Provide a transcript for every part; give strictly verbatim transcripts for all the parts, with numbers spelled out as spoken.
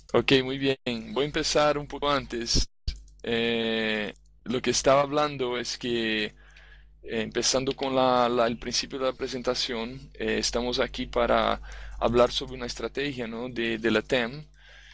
Ok, muy bien. Voy a empezar un poco antes. Eh, lo que estaba hablando es que, eh, empezando con la- la- el principio de la presentación, eh, estamos aquí para hablar sobre una estrategia, ¿no? de, de la T E M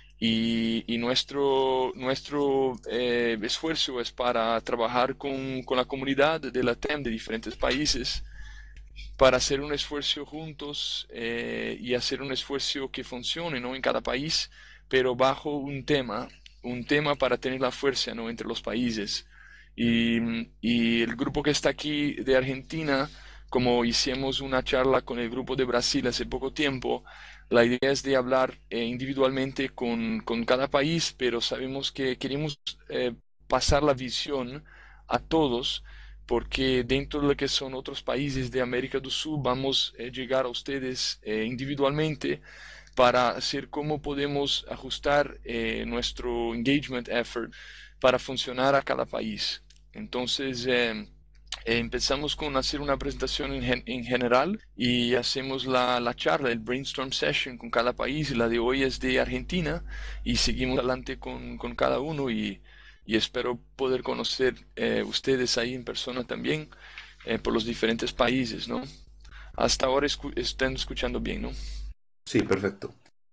y, y nuestro, nuestro eh, esfuerzo es para trabajar con, con la comunidad de la T E M de diferentes países para hacer un esfuerzo juntos eh, y hacer un esfuerzo que funcione, ¿no? en cada país, pero bajo un tema, un tema para tener la fuerza, ¿no? entre los países. Y, y el grupo que está aquí de Argentina, como hicimos una charla con el grupo de Brasil hace poco tiempo, la idea es de hablar eh, individualmente con, con cada país, pero sabemos que queremos eh, pasar la visión a todos porque dentro de lo que son otros países de América do Sul vamos a llegar a ustedes eh, individualmente para hacer cómo podemos ajustar eh, nuestro engagement effort para funcionar a cada país. Entonces, eh, eh, empezamos con hacer una presentación en, gen- en general y hacemos la, la charla, el brainstorm session con cada país. La de hoy es de Argentina y seguimos adelante con, con cada uno y, y espero poder conocer eh, ustedes ahí en persona también eh, por los diferentes países, ¿no? Hasta ahora escu- están escuchando bien, ¿no? Sí, perfecto.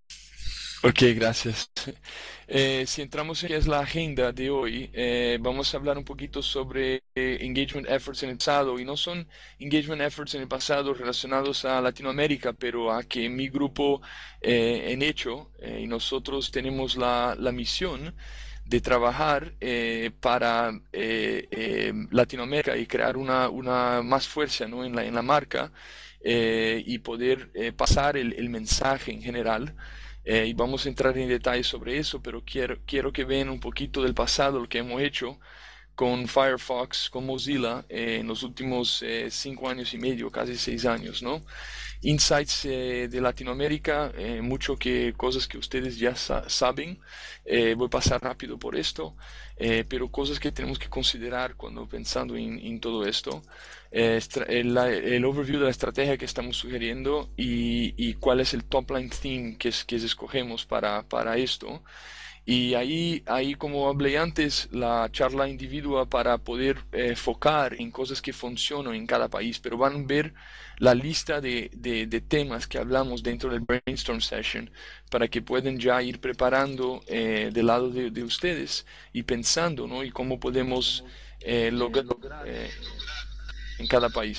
Ok, gracias. Eh, si entramos en qué es la agenda de hoy, eh, vamos a hablar un poquito sobre eh, engagement efforts en el pasado, y no son engagement efforts en el pasado relacionados a Latinoamérica, pero a que mi grupo eh, en hecho, eh, y nosotros tenemos la, la misión de trabajar eh, para eh, eh, Latinoamérica y crear una, una más fuerza, ¿no? en la, en la marca eh, y poder eh, pasar el, el mensaje en general. Eh, y vamos a entrar en detalles sobre eso, pero quiero, quiero que vean un poquito del pasado, lo que hemos hecho con Firefox, con Mozilla, eh, en los últimos eh, cinco años y medio, casi seis años, ¿no? Insights eh, de Latinoamérica, eh, mucho que cosas que ustedes ya sa saben. Eh, voy a pasar rápido por esto, eh, pero cosas que tenemos que considerar cuando pensando en, en todo esto. Eh, el, el, overview de la estrategia que estamos sugiriendo y, y cuál es el top line theme que, es, que escogemos para, para esto. Y ahí, ahí, como hablé antes, la charla individua para poder eh, enfocar en cosas que funcionan en cada país, pero van a ver la lista de, de, de temas que hablamos dentro del brainstorm session para que puedan ya ir preparando eh, del lado de, de ustedes y pensando, ¿no? Y cómo podemos eh, lograr eh, en cada país.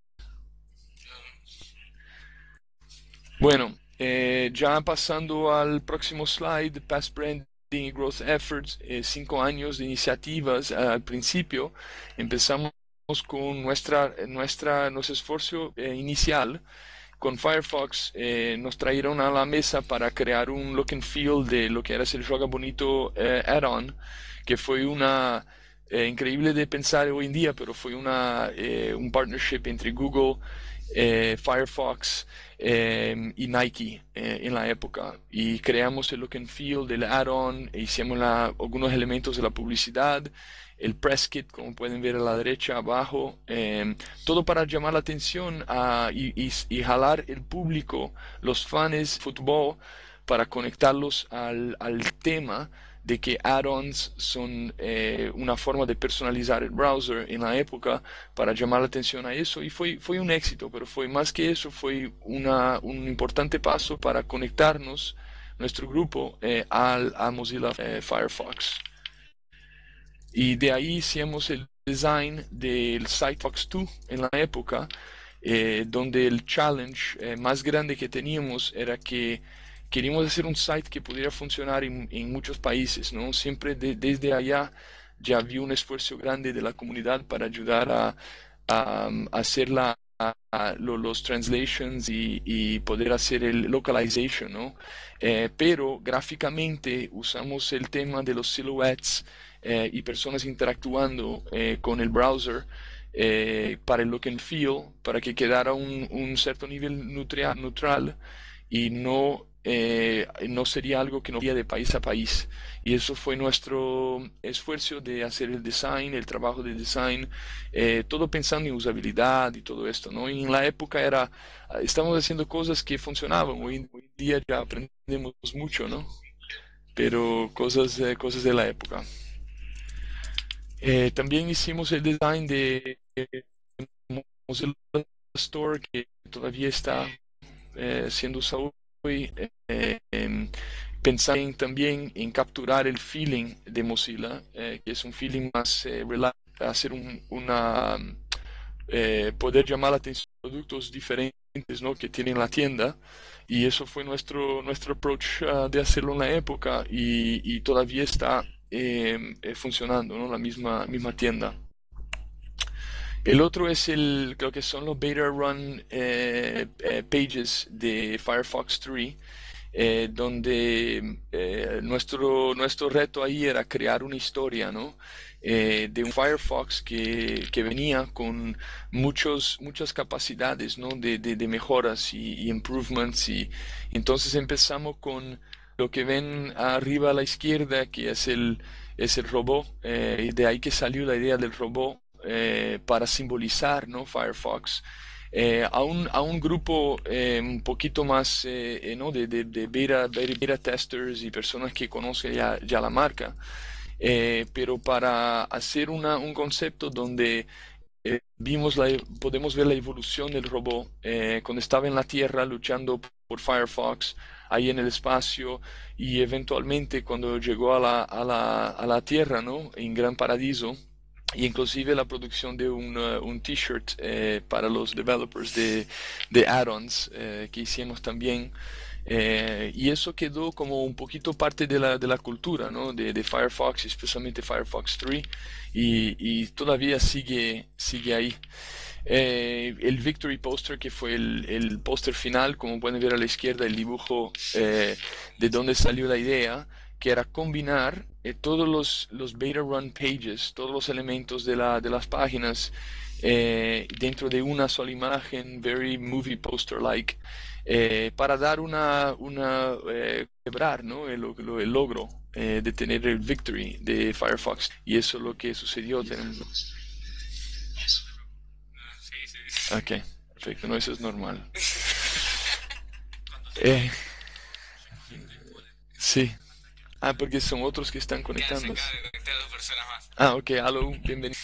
Bueno, eh, ya pasando al próximo slide, Past Branding y Growth Efforts, eh, cinco años de iniciativas. Eh, al principio empezamos con nuestra, nuestra, nuestro esfuerzo eh, inicial. Con Firefox eh, nos trajeron a la mesa para crear un look and feel de lo que era el Joga Bonito eh, add-on, que fue una eh, increíble de pensar hoy en día, pero fue una, eh, un partnership entre Google, eh, Firefox eh, y Nike eh, en la época. Y creamos el look and feel del add-on, e hicimos la, algunos elementos de la publicidad, el press kit, como pueden ver a la derecha abajo, eh, todo para llamar la atención a, y, y, y, jalar el público, los fans de fútbol, para conectarlos al, al tema de que add-ons son eh, una forma de personalizar el browser en la época para llamar la atención a eso y fue, fue un éxito, pero fue más que eso, fue una, un importante paso para conectarnos, nuestro grupo, eh, al, a Mozilla eh, Firefox. Y de ahí hicimos el design del Sitefox dos en la época, eh, donde el challenge eh, más grande que teníamos era que queríamos hacer un site que pudiera funcionar en, en muchos países, ¿no? Siempre de, desde allá ya había un esfuerzo grande de la comunidad para ayudar a, a, a hacer la, a, a, lo, los translations y, y, poder hacer el localization, ¿no? Eh, pero gráficamente usamos el tema de los silhouettes eh, y personas interactuando eh, con el browser eh, para el look and feel, para que quedara un, un cierto nivel nutria, neutral y no, eh, no sería algo que no iría de país a país. Y eso fue nuestro esfuerzo de hacer el design, el trabajo de design, eh, todo pensando en usabilidad y todo esto, ¿no? Y en la época era, estamos haciendo cosas que funcionaban, hoy en día ya aprendemos mucho, ¿no? pero cosas, eh, cosas de la época. Eh, también hicimos el design de eh, Mozilla Store, que todavía está eh, siendo usado hoy, eh, em, pensar en- también en capturar el feeling de Mozilla, eh, que es un feeling más eh, relax, hacer un- una, eh, poder llamar la atención a productos diferentes, ¿no?, que tienen la tienda. Y eso fue nuestro, nuestro approach ah, de hacerlo en la época y, y todavía está em, eh, funcionando, ¿no?, la misma, misma tienda. El otro es el, creo que son los beta run eh, eh, pages de Firefox tres, eh, donde eh, nuestro, nuestro reto ahí era crear una historia, ¿no? Eh, de un Firefox que, que venía con muchos, muchas capacidades, ¿no?, de, de, de mejoras y, y improvements. Y entonces empezamos con lo que ven arriba a la izquierda, que es el, es el robot, eh, y de ahí que salió la idea del robot, eh, para simbolizar, ¿no?, Firefox. Eh, a, un, a un grupo eh, un poquito más eh, eh, ¿no?, de, de, de beta, beta, beta testers y personas que conocen ya, ya la marca, eh, pero para hacer una, un concepto donde eh, vimos la, podemos ver la evolución del robot eh, cuando estaba en la Tierra luchando por Firefox, ahí en el espacio, y eventualmente cuando llegó a la, a la, a la Tierra, ¿no?, en Gran Paradiso, y inclusive la producción de un, uh, un t-shirt eh, para los developers de, de add-ons eh, que hicimos también. Eh, y eso quedó como un poquito parte de la, de la cultura, ¿no?, de, de Firefox, especialmente Firefox tres, y, y todavía sigue, sigue ahí. Eh, el Victory Poster, que fue el, el póster final, como pueden ver a la izquierda, el dibujo eh, de donde salió la idea, que era combinar eh, todos los, los beta run pages, todos los elementos de, la, de las páginas eh, dentro de una sola imagen, very movie poster-like, eh, para dar una, una eh, quebrar, ¿no?, el, el logro eh, de tener el victory de Firefox. Y eso es lo que sucedió. Tenemos... Ok, perfecto, no, eso es normal. Eh, sí. Ah, porque son otros que están conectando. Ah, ok, hello, bienvenido.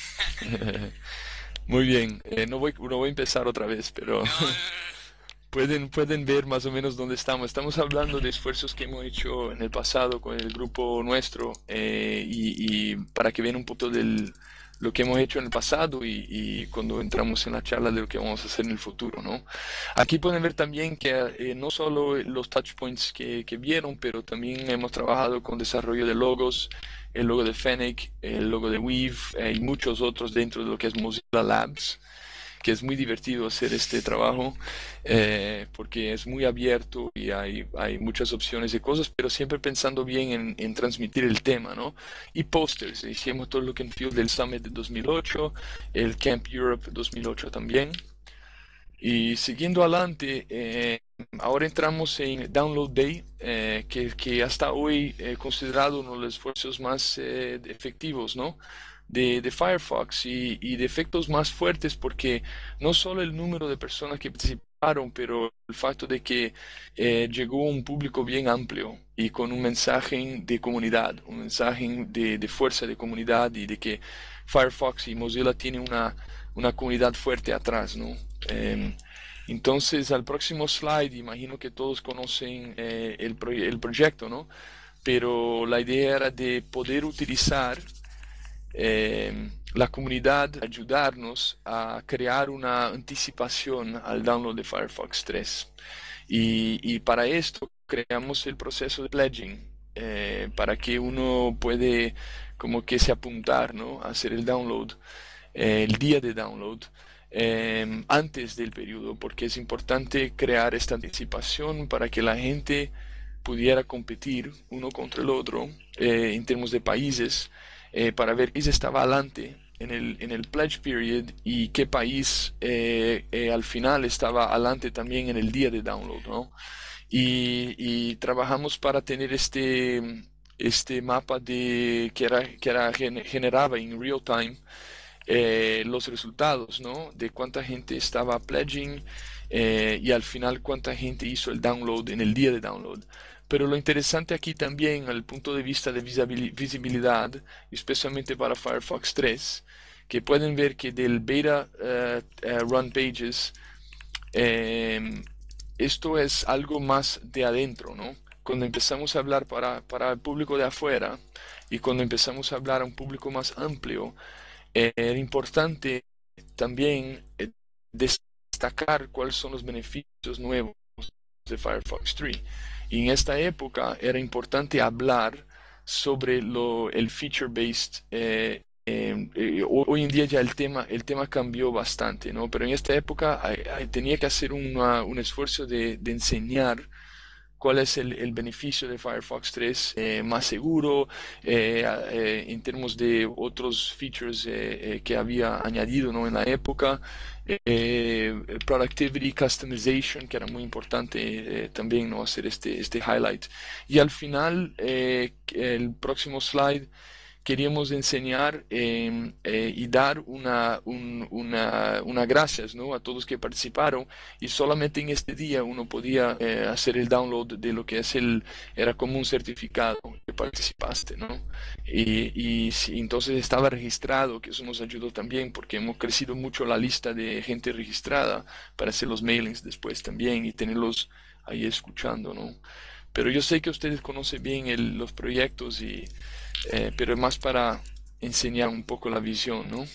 Muy bien, eh, no voy, no voy a empezar otra vez, pero pueden, pueden ver más o menos dónde estamos. Estamos hablando de esfuerzos que hemos hecho en el pasado con el grupo nuestro, eh, y, y para que vean un poco de lo que hemos hecho en el pasado y, y cuando entramos en la charla de lo que vamos a hacer en el futuro, ¿no? Aquí pueden ver también que eh, no solo los touchpoints que, que vieron, pero también hemos trabajado con desarrollo de logos, el logo de Fennec, el logo de Weave, eh, y muchos otros dentro de lo que es Mozilla Labs, que es muy divertido hacer este trabajo, eh, porque es muy abierto y hay, hay muchas opciones de cosas, pero siempre pensando bien en, en transmitir el tema, ¿no? Y posters, hicimos todo lo que en Field del Summit de dos mil ocho, el Camp Europe dos mil ocho también. Y siguiendo adelante, eh, ahora entramos en Download Day, eh, que, que hasta hoy he considerado uno de los esfuerzos más eh, efectivos, ¿no?, de, de Firefox, y, y de efectos más fuertes, porque no solo el número de personas que participaron, pero el facto de que eh, llegó un público bien amplio y con un mensaje de comunidad, un mensaje de, de fuerza de comunidad, y de que Firefox y Mozilla tienen una, una comunidad fuerte atrás, ¿no? Eh, entonces, al próximo slide, imagino que todos conocen eh, el, proye- el proyecto, ¿no? Pero la idea era de poder utilizar eh, la comunidad, ayudarnos a crear una anticipación al download de Firefox tres. Y, y para esto creamos el proceso de pledging, eh, para que uno puede como que se apuntar, ¿no?, a hacer el download, eh, el día de download, eh, antes del periodo, porque es importante crear esta anticipación para que la gente pudiera competir uno contra el otro, eh, en términos de países, eh, para ver quién estaba adelante en el, en el pledge period y qué país eh, eh, al final estaba adelante también en el día de download, ¿no? Y, y trabajamos para tener este, este mapa de, que, era, que era, generaba en real time eh, los resultados, ¿no?, de cuánta gente estaba pledging, eh, y al final cuánta gente hizo el download en el día de download, Pero lo interesante aquí también, al punto de vista de visabili- visibilidad, especialmente para Firefox tres, que pueden ver que del beta eh, eh, run pages, eh, esto es algo más de adentro, ¿no? Cuando empezamos a hablar para, para el público de afuera y cuando empezamos a hablar a un público más amplio, eh, era importante también eh, destacar cuáles son los beneficios nuevos de Firefox tres. Y en esta época era importante hablar sobre lo, el feature-based. Eh, eh, eh, hoy en día ya el tema, el tema cambió bastante, ¿no? Pero en esta época hay- hay- tenía que hacer una- un esfuerzo de, de enseñar cuál es el, el beneficio de Firefox tres eh, más seguro eh, eh, en términos de otros features eh, eh, que había añadido, ¿no? En la época. Eh, productivity, customization, que era muy importante eh, también, ¿no? Hacer este, este highlight. Y al final, eh, el próximo slide, queríamos enseñar eh, eh, y dar una, un, una, una gracias, ¿no? A todos que participaron y solamente en este día uno podía eh, hacer el download de lo que es el, era como un certificado que participaste, ¿no? Y, y si- entonces estaba registrado, que eso nos ayudó también porque hemos crecido mucho la lista de gente registrada para hacer los mailings después también y tenerlos ahí escuchando, ¿no? Pero yo sé que ustedes conocen bien el- los proyectos y eh, pero es más para enseñar un poco la visión, ¿no?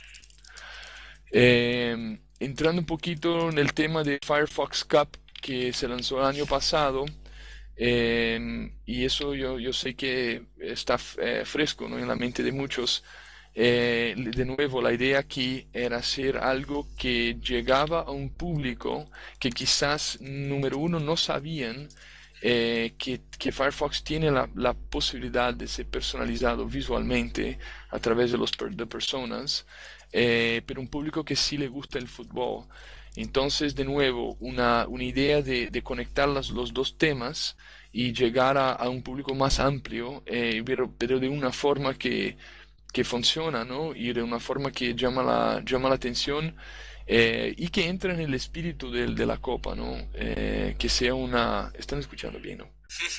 Eh, entrando un poquito en el tema de Firefox Cup que se lanzó el año pasado, eh, y eso yo, yo sé que está eh, fresco, ¿no? En la mente de muchos. Eh, de nuevo, la idea aquí era hacer algo que llegaba a un público que quizás, número uno, no sabían eh, que, que Firefox tiene la, la posibilidad de ser personalizado visualmente a través de los per- de personas, eh, pero un público que sí le gusta el fútbol. Entonces, de nuevo, una, una idea de, de conectar las- los dos temas y llegar a, a un público más amplio, eh, pero, pero de una forma que, que funciona, ¿no? Y de una forma que llama la, llama la atención eh, y que entra en el espíritu del- de la copa, ¿no? Eh, que sea una... Están escuchando bien, ¿no?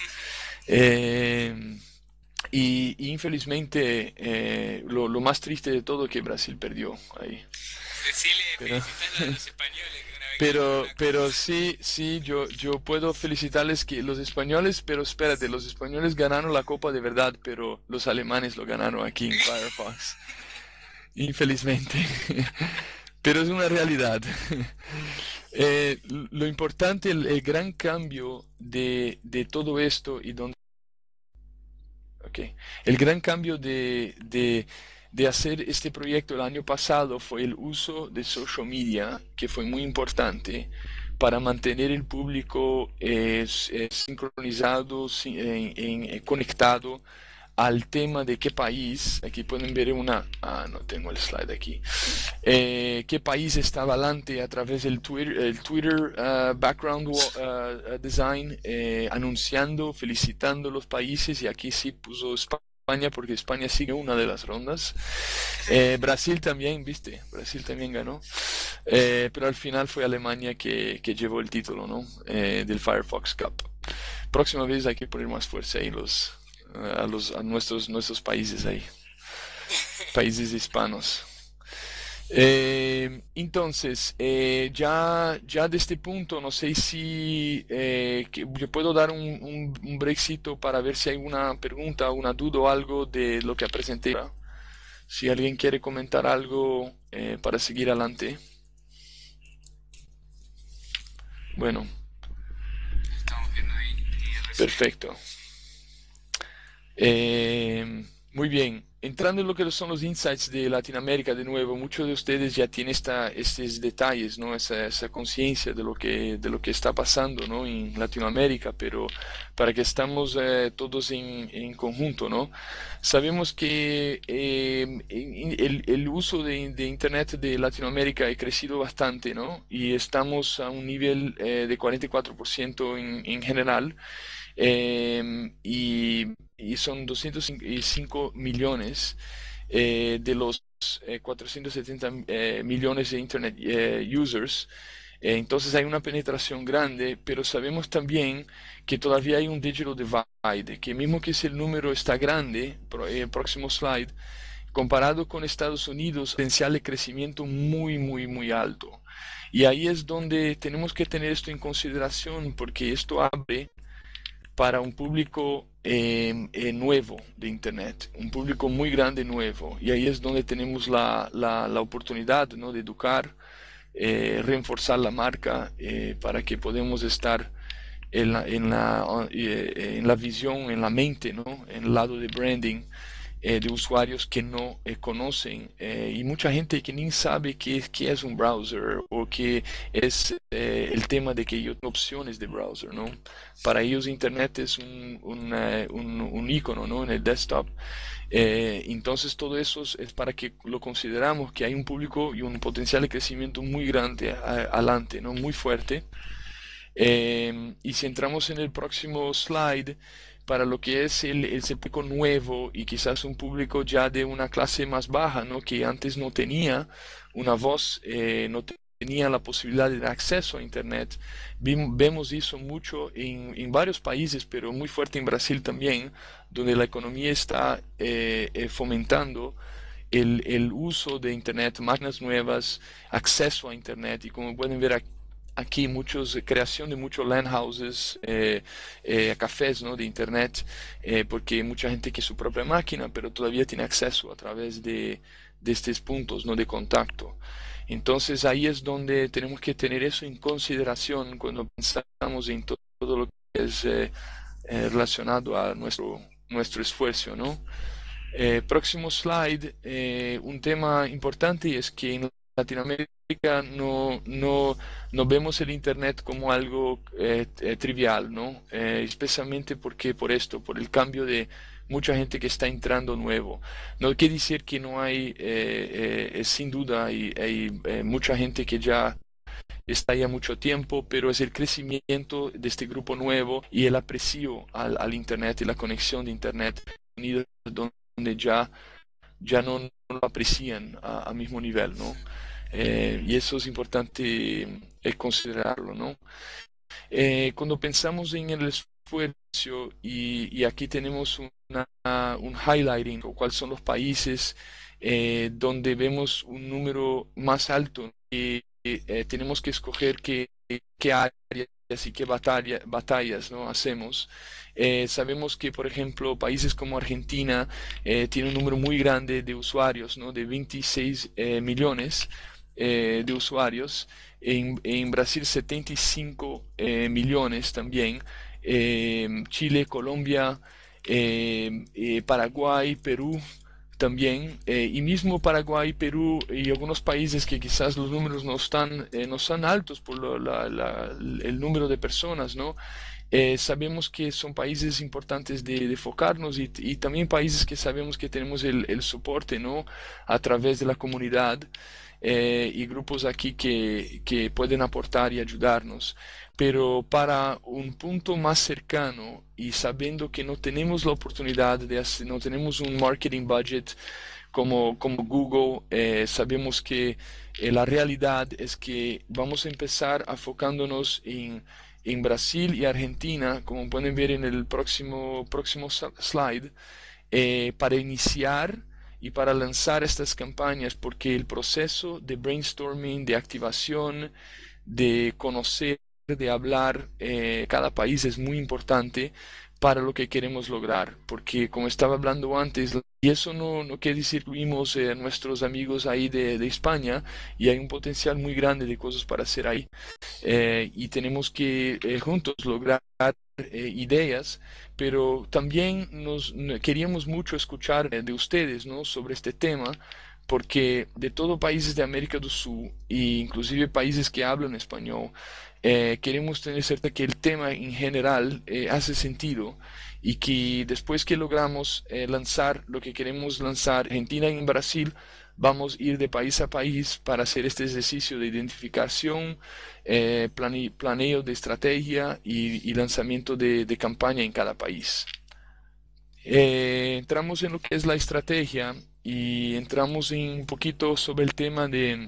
Eh, y, y infelizmente eh, lo, lo más triste de todo es que Brasil perdió ahí. Decirle, Pero, felicitarlo a los españoles que una vez ganaron pero, una pero copa. sí, sí, yo, yo puedo felicitarles que los españoles, pero espérate, los españoles ganaron la copa de verdad, pero los alemanes lo ganaron aquí en Firefox. Infelizmente. Pero es una realidad. Eh, lo importante, el, el gran cambio de, de todo esto y donde, ok, el gran cambio de, de, de hacer este proyecto el año pasado fue el uso de social media, que fue muy importante para mantener el público eh, s- eh, sincronizado, si- en- en- eh, conectado al tema de qué país, aquí pueden ver una, ah, no tengo el slide aquí, eh, qué país estaba adelante a través del Twitter, el Twitter uh, background uh, design, eh, anunciando, felicitando los países, y aquí sí puso España porque España sigue una de las rondas. Eh, Brasil también, viste, Brasil también ganó, eh, pero al final fue Alemania que, que llevó el título, ¿no? Eh, del Firefox Cup. Próxima vez hay que poner más fuerza ahí los, a, los, a nuestros, nuestros países ahí, países hispanos. Eh, entonces, eh, ya, ya de este punto, no sé si eh, que yo puedo dar un, un, un breakcito para ver si hay una pregunta, una duda o algo de lo que presenté. Si alguien quiere comentar algo eh, para seguir adelante. Bueno, Estamos viendo ahí y recién. perfecto. Eh, muy bien. Entrando en lo que son los insights de Latinoamérica, de nuevo, muchos de ustedes ya tienen esta, estos detalles, ¿no? Esa, esa conciencia de lo que, de lo que está pasando, ¿no? En Latinoamérica, pero para que estamos eh, todos en, en conjunto, ¿no? Sabemos que eh, en- el, el uso de, de Internet de Latinoamérica ha crecido bastante, ¿no? Y estamos a un nivel eh, de cuarenta y cuatro por ciento en, en general. Eh, y, y son doscientos cinco millones eh, de los eh, cuatrocientos setenta eh, millones de Internet eh, users. Eh, entonces hay una penetración grande, pero sabemos también que todavía hay un digital divide, que mismo que si el número está grande, pro- eh, próximo slide, comparado con Estados Unidos, potencial de crecimiento muy, muy, muy alto. Y ahí es donde tenemos que tener esto en consideración, porque esto abre para un público eh, eh, nuevo de Internet, un público muy grande nuevo. Y ahí es donde tenemos la, la, la oportunidad, ¿no?, de educar, eh, reforzar la marca, eh, para que podamos estar en la, en la, eh, en la visión, en la mente, ¿no?, en el lado de branding, eh, de usuarios que no eh, conocen, eh, y mucha gente que ni sabe qué, qué es un browser o qué es eh, el tema de que ellos tienen opciones de browser, ¿no? Para ellos Internet es un, un, eh, un, un icono, ¿no?, en el desktop. Eh, entonces todo eso es, es para que lo consideramos que hay un público y un potencial de crecimiento muy grande a- adelante, ¿no?, muy fuerte. Eh, y si entramos en el próximo slide, para lo que es el, ese público nuevo y quizás un público ya de una clase más baja, ¿no?, que antes no tenía una voz, eh, no tenía la posibilidad de acceso a Internet. Vim- vemos eso mucho en, en varios países, pero muy fuerte en Brasil también, donde la economía está eh, eh, fomentando el, el uso de Internet, máquinas nuevas, acceso a Internet. Y como pueden ver aquí, aquí muchos, creación de muchos land houses, eh, eh, cafés, ¿no?, de Internet, eh, porque hay mucha gente que su propia máquina, pero todavía tiene acceso a través de, de estos puntos, ¿no?, de contacto. Entonces ahí es donde tenemos que tener eso en consideración cuando pensamos en to- todo lo que es eh, eh, relacionado a nuestro, nuestro esfuerzo, ¿no? Eh, próximo slide, eh, un tema importante es que en Latinoamérica no, no, no vemos el Internet como algo eh, eh, trivial, ¿no? Eh, especialmente porque por esto, por el cambio de mucha gente que está entrando nuevo. No quiere decir que no hay, eh, eh, sin duda, hay, hay eh, mucha gente que ya está ya mucho tiempo, pero es el crecimiento de este grupo nuevo y el aprecio al, al Internet y la conexión de Internet Unidos, donde ya, ya no, no lo aprecian a, a mismo nivel, ¿no? Eh, y eso es importante eh, considerarlo, ¿no? Eh, cuando pensamos en el esfuerzo, y, y aquí tenemos una, un highlighting, o cuáles son los países eh, donde vemos un número más alto, y eh, tenemos que escoger qué, qué áreas y qué batalla, batallas, ¿no?, hacemos. Eh, sabemos que, por ejemplo, países como Argentina eh, tiene un número muy grande de usuarios, ¿no?, de veintiséis eh, millones eh, de usuarios. En, en Brasil setenta y cinco eh, millones también. Eh, Chile, Colombia, eh, eh, Paraguay, Perú también. Eh, y mismo Paraguay, Perú y algunos países que quizás los números no están, eh, no son altos por lo- la- la- el número de personas, ¿no? Eh, sabemos que son países importantes de, de enfocarnos, y, y también países que sabemos que tenemos el, el soporte, ¿no?, a través de la comunidad, eh, y grupos aquí que, que pueden aportar y ayudarnos. Pero para un punto más cercano, y sabiendo que no tenemos la oportunidad de hacer, no tenemos un marketing budget como, como Google, eh, sabemos que eh, la realidad es que vamos a empezar enfocándonos en, en Brasil y Argentina, como pueden ver en el próximo, próximo slide, eh, para iniciar y para lanzar estas campañas, porque el proceso de brainstorming, de activación, de conocer, de hablar eh, cada país es muy importante para lo que queremos lograr, porque como estaba hablando antes, y eso no, no quiere decir que incluimos eh, nuestros amigos ahí de, de España, y hay un potencial muy grande de cosas para hacer ahí, eh, y tenemos que eh, juntos lograr eh, ideas, pero también nos n- queríamos mucho escuchar eh, de ustedes, ¿no?, sobre este tema, porque de todos países de América do Sul, e inclusive países que hablan español, eh, queremos tener certeza que el tema en general eh, hace sentido, y que después que logramos eh, lanzar lo que queremos lanzar, Argentina y en Brasil, vamos a ir de país a país para hacer este ejercicio de identificación, eh, plane- planeo de estrategia y, y lanzamiento de, de campaña en cada país. Eh, entramos en lo que es la estrategia, y entramos en un poquito sobre el tema de,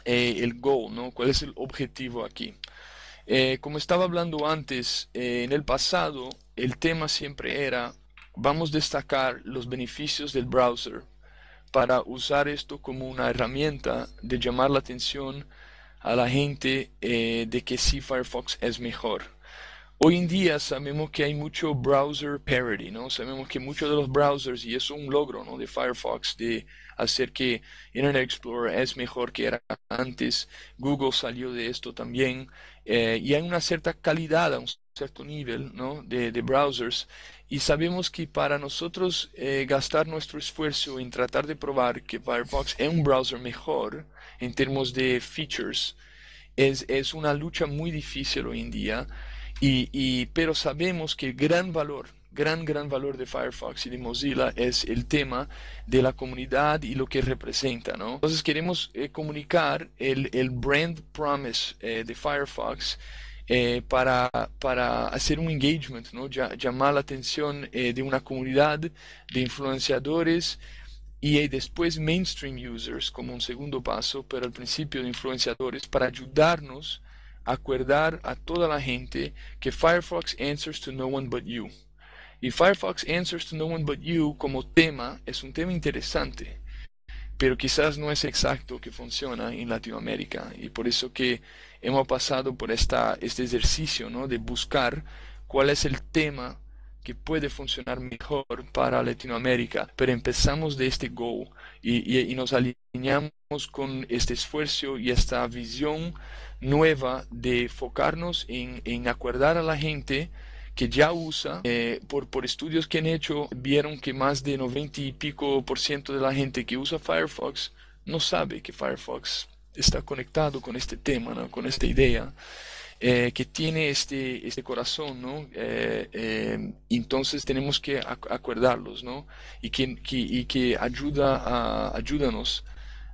eh, el goal, ¿no? ¿Cuál es el objetivo aquí? Eh, como estaba hablando antes, eh, en el pasado el tema siempre era, vamos a destacar los beneficios del browser para usar esto como una herramienta de llamar la atención a la gente eh, de que sí Firefox es mejor. Hoy en día sabemos que hay mucho browser parity, ¿no? Sabemos que muchos de los browsers, y eso es un logro, ¿no? De Firefox, de hacer que Internet Explorer es mejor que era antes. Google salió de esto también. Eh, y hay una cierta calidad a un cierto nivel, ¿no? de, de browsers. Y sabemos que para nosotros eh, gastar nuestro esfuerzo en tratar de probar que Firefox es un browser mejor en términos de features, es, es una lucha muy difícil hoy en día. Y, y, pero sabemos que el gran valor, gran, gran valor de Firefox y de Mozilla es el tema de la comunidad y lo que representa, ¿no? Entonces queremos eh, comunicar el, el brand promise eh, de Firefox eh, para, para hacer un engagement, ¿no? Ya, llamar la atención eh, de una comunidad de influenciadores y eh, después mainstream users como un segundo paso, pero al principio de influenciadores para ayudarnos acordar a toda la gente que Firefox answers to no one but you. Y Firefox answers to no one but you como tema es un tema interesante, pero quizás no es exacto que funciona en Latinoamérica. Y por eso que hemos pasado por esta, este ejercicio, ¿no? De buscar cuál es el tema que puede funcionar mejor para Latinoamérica, pero empezamos de este goal y, y, y nos alineamos con este esfuerzo y esta visión nueva de enfocarnos en, en acordar a la gente que ya usa, eh, por, por estudios que han hecho, vieron que más de noventa y pico por ciento de la gente que usa Firefox no sabe que Firefox está conectado con este tema, ¿no? Con esta idea. Eh, que tiene este, este corazón, ¿no? Eh, eh, entonces tenemos que ac acordarlos, ¿no? Y que, que, y que ayuda a, ayúdanos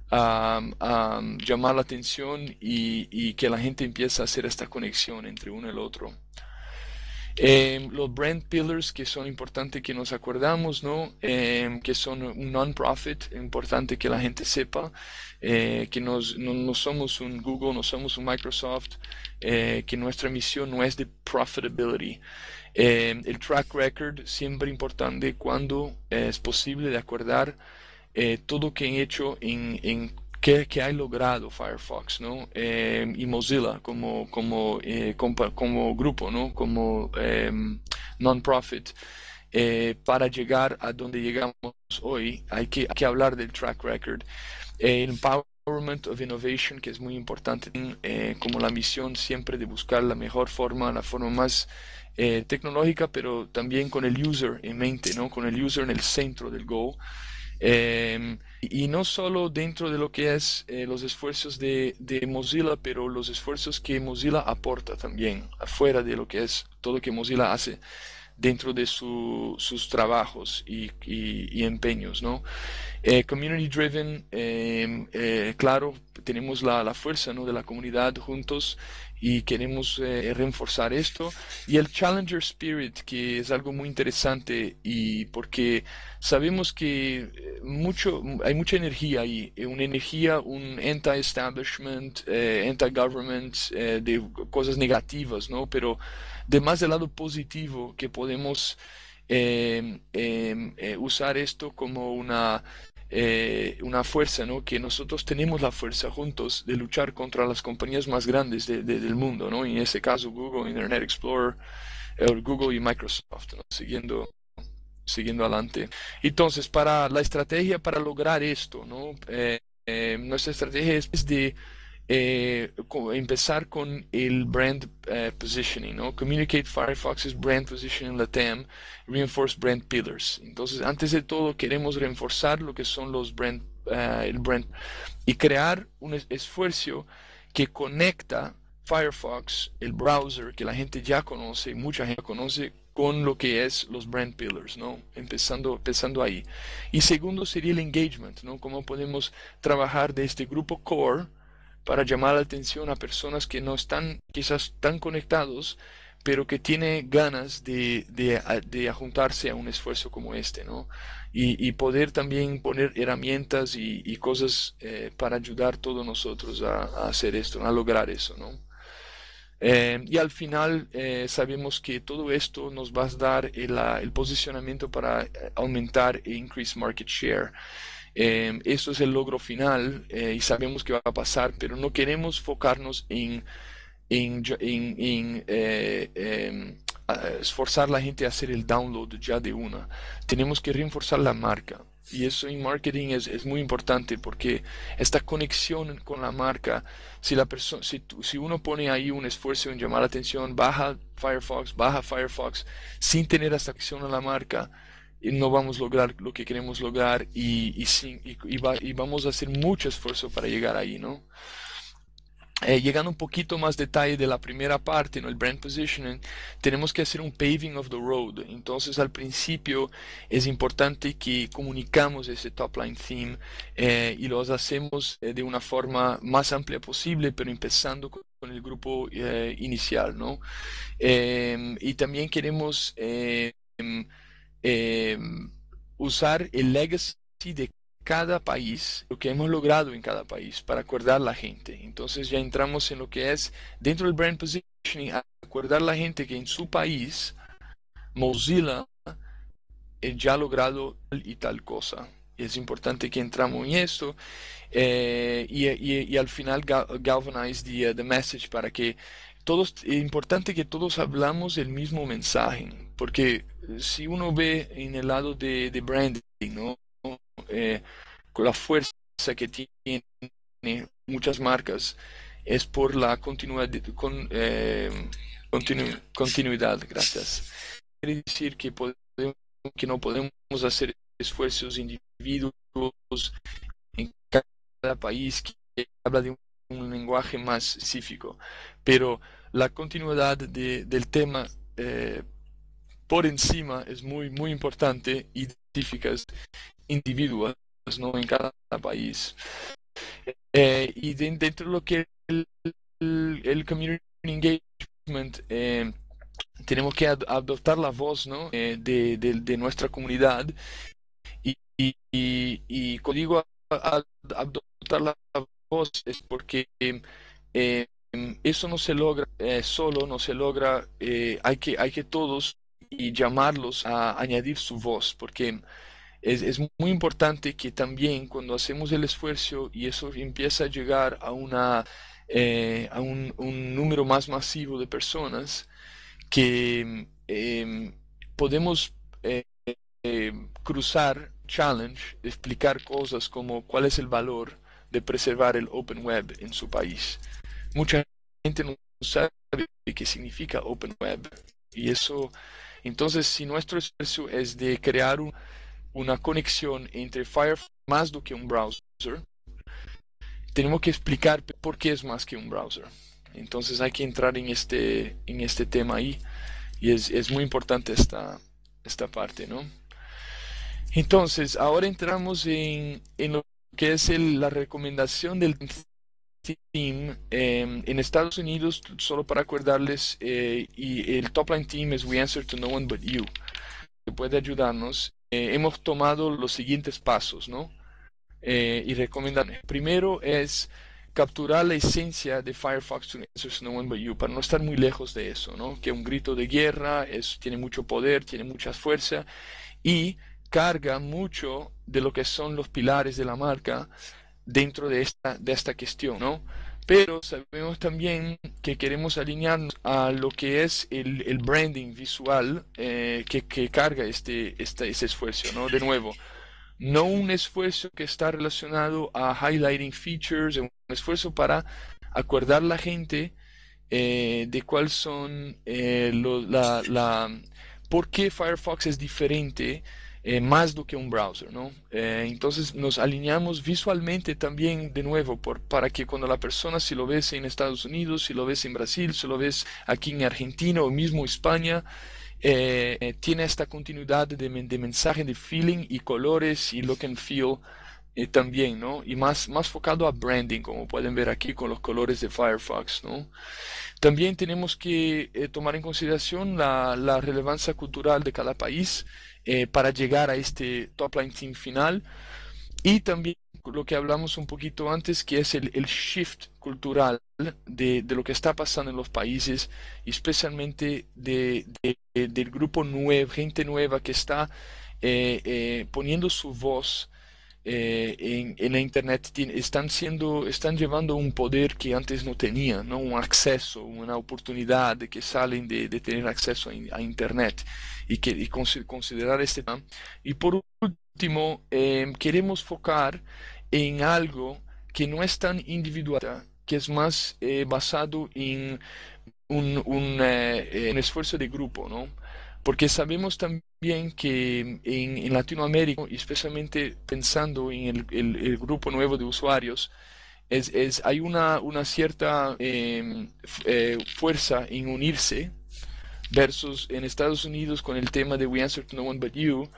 a, a llamar la atención y, y que la gente empiece a hacer esta conexión entre uno y el otro. Eh, los brand pillars que son importantes que nos acordamos, ¿no? Eh, que son un non-profit, importante que la gente sepa, eh, que nos, no, no somos un Google, no somos un Microsoft, eh, que nuestra misión no es de profitability. Eh, el track record siempre importante cuando eh, es posible de acordar eh, todo que han hecho en, en que, que ha logrado Firefox, ¿no? Eh, y Mozilla como, como, eh, como, como grupo, ¿no? Como eh, non-profit. Eh, para llegar a donde llegamos hoy hay que, hay que hablar del track record. Eh, el Empowerment of Innovation, que es muy importante, eh, como la misión siempre de buscar la mejor forma, la forma más eh, tecnológica, pero también con el user en mente, ¿no? Con el user en el centro del goal. Eh, y no solo dentro de lo que es eh, los esfuerzos de, de Mozilla, pero los esfuerzos que Mozilla aporta también, afuera de lo que es todo lo que Mozilla hace dentro de su, sus trabajos y, y, y empeños, ¿no? Eh, community driven, eh, eh, claro, tenemos la, la fuerza, ¿no? De la comunidad juntos y queremos eh, reforzar esto. Y el Challenger Spirit, que es algo muy interesante y porque sabemos que mucho, hay mucha energía ahí, una energía, un anti-establishment, eh, anti-government, eh, de cosas negativas, ¿no? Pero de más del lado positivo que podemos eh, eh, eh, usar esto como una, eh, una fuerza, ¿no? Que nosotros tenemos la fuerza juntos de luchar contra las compañías más grandes de, de, del mundo, ¿no? En ese caso Google, Internet Explorer, eh, Google y Microsoft, ¿no? Siguiendo, siguiendo adelante. Entonces, para la estrategia para lograr esto, ¿no? Eh, eh, nuestra estrategia es de Eh, empezar con el brand uh, positioning, ¿no? Communicate Firefox's brand positioning in LATAM, reinforce brand pillars. Entonces, antes de todo, queremos reforzar lo que son los brand, uh, el brand y crear un esfuerzo que conecta Firefox, el browser que la gente ya conoce, mucha gente conoce, con lo que es los brand pillars, ¿no? Empezando, empezando ahí. Y segundo sería el engagement, ¿no? Cómo podemos trabajar de este grupo core para llamar la atención a personas que no están quizás tan conectados, pero que tiene ganas de, de, de juntarse a un esfuerzo como este, ¿no? Y, y poder también poner herramientas y, y cosas eh, para ayudar a todos nosotros a, a hacer esto, a lograr eso, ¿no? Eh, y al final eh, sabemos que todo esto nos va a dar el, ah, el posicionamiento para eh, aumentar e increase market share. Eh, esto es el logro final eh, y sabemos que va a pasar, pero no queremos enfocarnos en, en, en, en eh, eh, esforzar a la gente a hacer el download ya de una. Tenemos que reforzar la marca. Y eso en marketing es, es muy importante porque esta conexión con la marca, si, la persona, si, tú- si uno pone ahí un esfuerzo en llamar la atención, baja Firefox, baja Firefox, sin tener esta acción a la marca, eh, no vamos a lograr lo que queremos lograr y, y, sin- y- y va- y vamos a hacer mucho esfuerzo para llegar ahí, ¿no? Eh, llegando un poquito más detalle de la primera parte, ¿no? El brand positioning, tenemos que hacer un paving of the road. Entonces, al principio es importante que comunicamos ese top line theme eh, y lo hacemos eh, de una forma más amplia posible, pero empezando con, con el grupo eh, inicial, ¿no? Em, y también queremos em, em, usar el legacy de cada país, lo que hemos logrado en cada país, para acordar a la gente. Entonces ya entramos en lo que es, dentro del brand positioning, acordar a la gente que en su país, Mozilla eh, ya ha logrado tal y tal cosa. Y es importante que entramos en esto eh, y, y- y al final ga- galvanize the, uh, the message para que todos, es importante que todos hablamos el mismo mensaje, porque si uno ve en el lado de, de branding, ¿no? Eh, con la fuerza que tiene muchas marcas es por la continuidad, con, eh, continu- continuidad, gracias. Quiere decir que podemos, que no podemos hacer esfuerzos individuos en cada país que habla de un, un lenguaje más específico, pero la continuidad de, del tema eh, por encima es muy, muy importante y identificas individuos, ¿no? En cada país. Eh, y de- dentro de lo que el, el, el community engagement, eh, tenemos que ad- adoptar la voz, ¿no? Eh, de, de- de nuestra comunidad y, y, y, y cuando digo a- a- adoptar la voz es porque eh, eso no se logra eh, solo, no se logra, eh, hay que, hay que todos y llamarlos a añadir su voz, porque es, es muy importante que también cuando hacemos el esfuerzo y eso empieza a llegar a, una, eh, a un, un número más masivo de personas, que eh, podemos eh, eh, cruzar challenge, explicar cosas como cuál es el valor de preservar el Open Web en su país. Mucha gente no sabe qué significa Open Web y eso, entonces si nuestro esfuerzo es de crear un una conexión entre Firefox más do que un browser, tenemos que explicar por qué es más que un browser. Entonces hay que entrar en este, en este tema ahí y es, es muy importante esta, esta parte, ¿no? Entonces, ahora entramos en, en lo que es el- la recomendación del team eh, en Estados Unidos, solo para acordarles, eh, y el top line team es We Answer to No One But You, que puede ayudarnos. Eh, hemos tomado los siguientes pasos, ¿no? Eh, y recomendaciones. Primero es capturar la esencia de Firefox to Answer No One But You, para no estar muy lejos de eso, ¿no? Que un grito de guerra es, tiene mucho poder, tiene mucha fuerza y carga mucho de lo que son los pilares de la marca dentro de esta, de esta cuestión, ¿no? Pero sabemos también que queremos alinearnos a lo que es el, el branding visual eh, que, que carga este, este, ese esfuerzo, ¿no? De nuevo, no un esfuerzo que está relacionado a highlighting features, un esfuerzo para acordar a la gente eh, de cuáles son eh, lo, la, la, por qué Firefox es diferente eh, más do que un browser, ¿no? Eh, entonces nos alineamos visualmente también de nuevo por, para que cuando la persona, si lo ves en Estados Unidos, si lo ves en Brasil, si lo ves aquí en Argentina o mismo España, eh, tiene esta continuidad de, de mensaje, de feeling y colores y look and feel eh, también, ¿no? Y más, más focado a branding, como pueden ver aquí con los colores de Firefox, ¿no? También tenemos que eh, tomar en consideración la, la relevancia cultural de cada país eh, para llegar a este top line team final y también lo que hablamos un poquito antes, que es el, el shift cultural de, de lo que está pasando en los países, y especialmente de, de- del grupo nuevo, gente nueva que está eh, eh, poniendo su voz eh, en, en la internet. Tien- están siendo, están llevando un poder que antes no tenían, ¿no? Un acceso, una oportunidad de que salen de, de tener acceso a, in- a internet y que y consi- considerar este tema. Y por último, eh, queremos focar en algo que no es tan individual, que es más eh, basado en un, un, eh, un esfuerzo de grupo, ¿no? Porque sabemos también que en, en Latinoamérica, y especialmente pensando en el, el- el grupo nuevo de usuarios, es, es- hay una, una cierta em, f- eh, fuerza en unirse versus en Estados Unidos con el tema de We Answer to No One But You,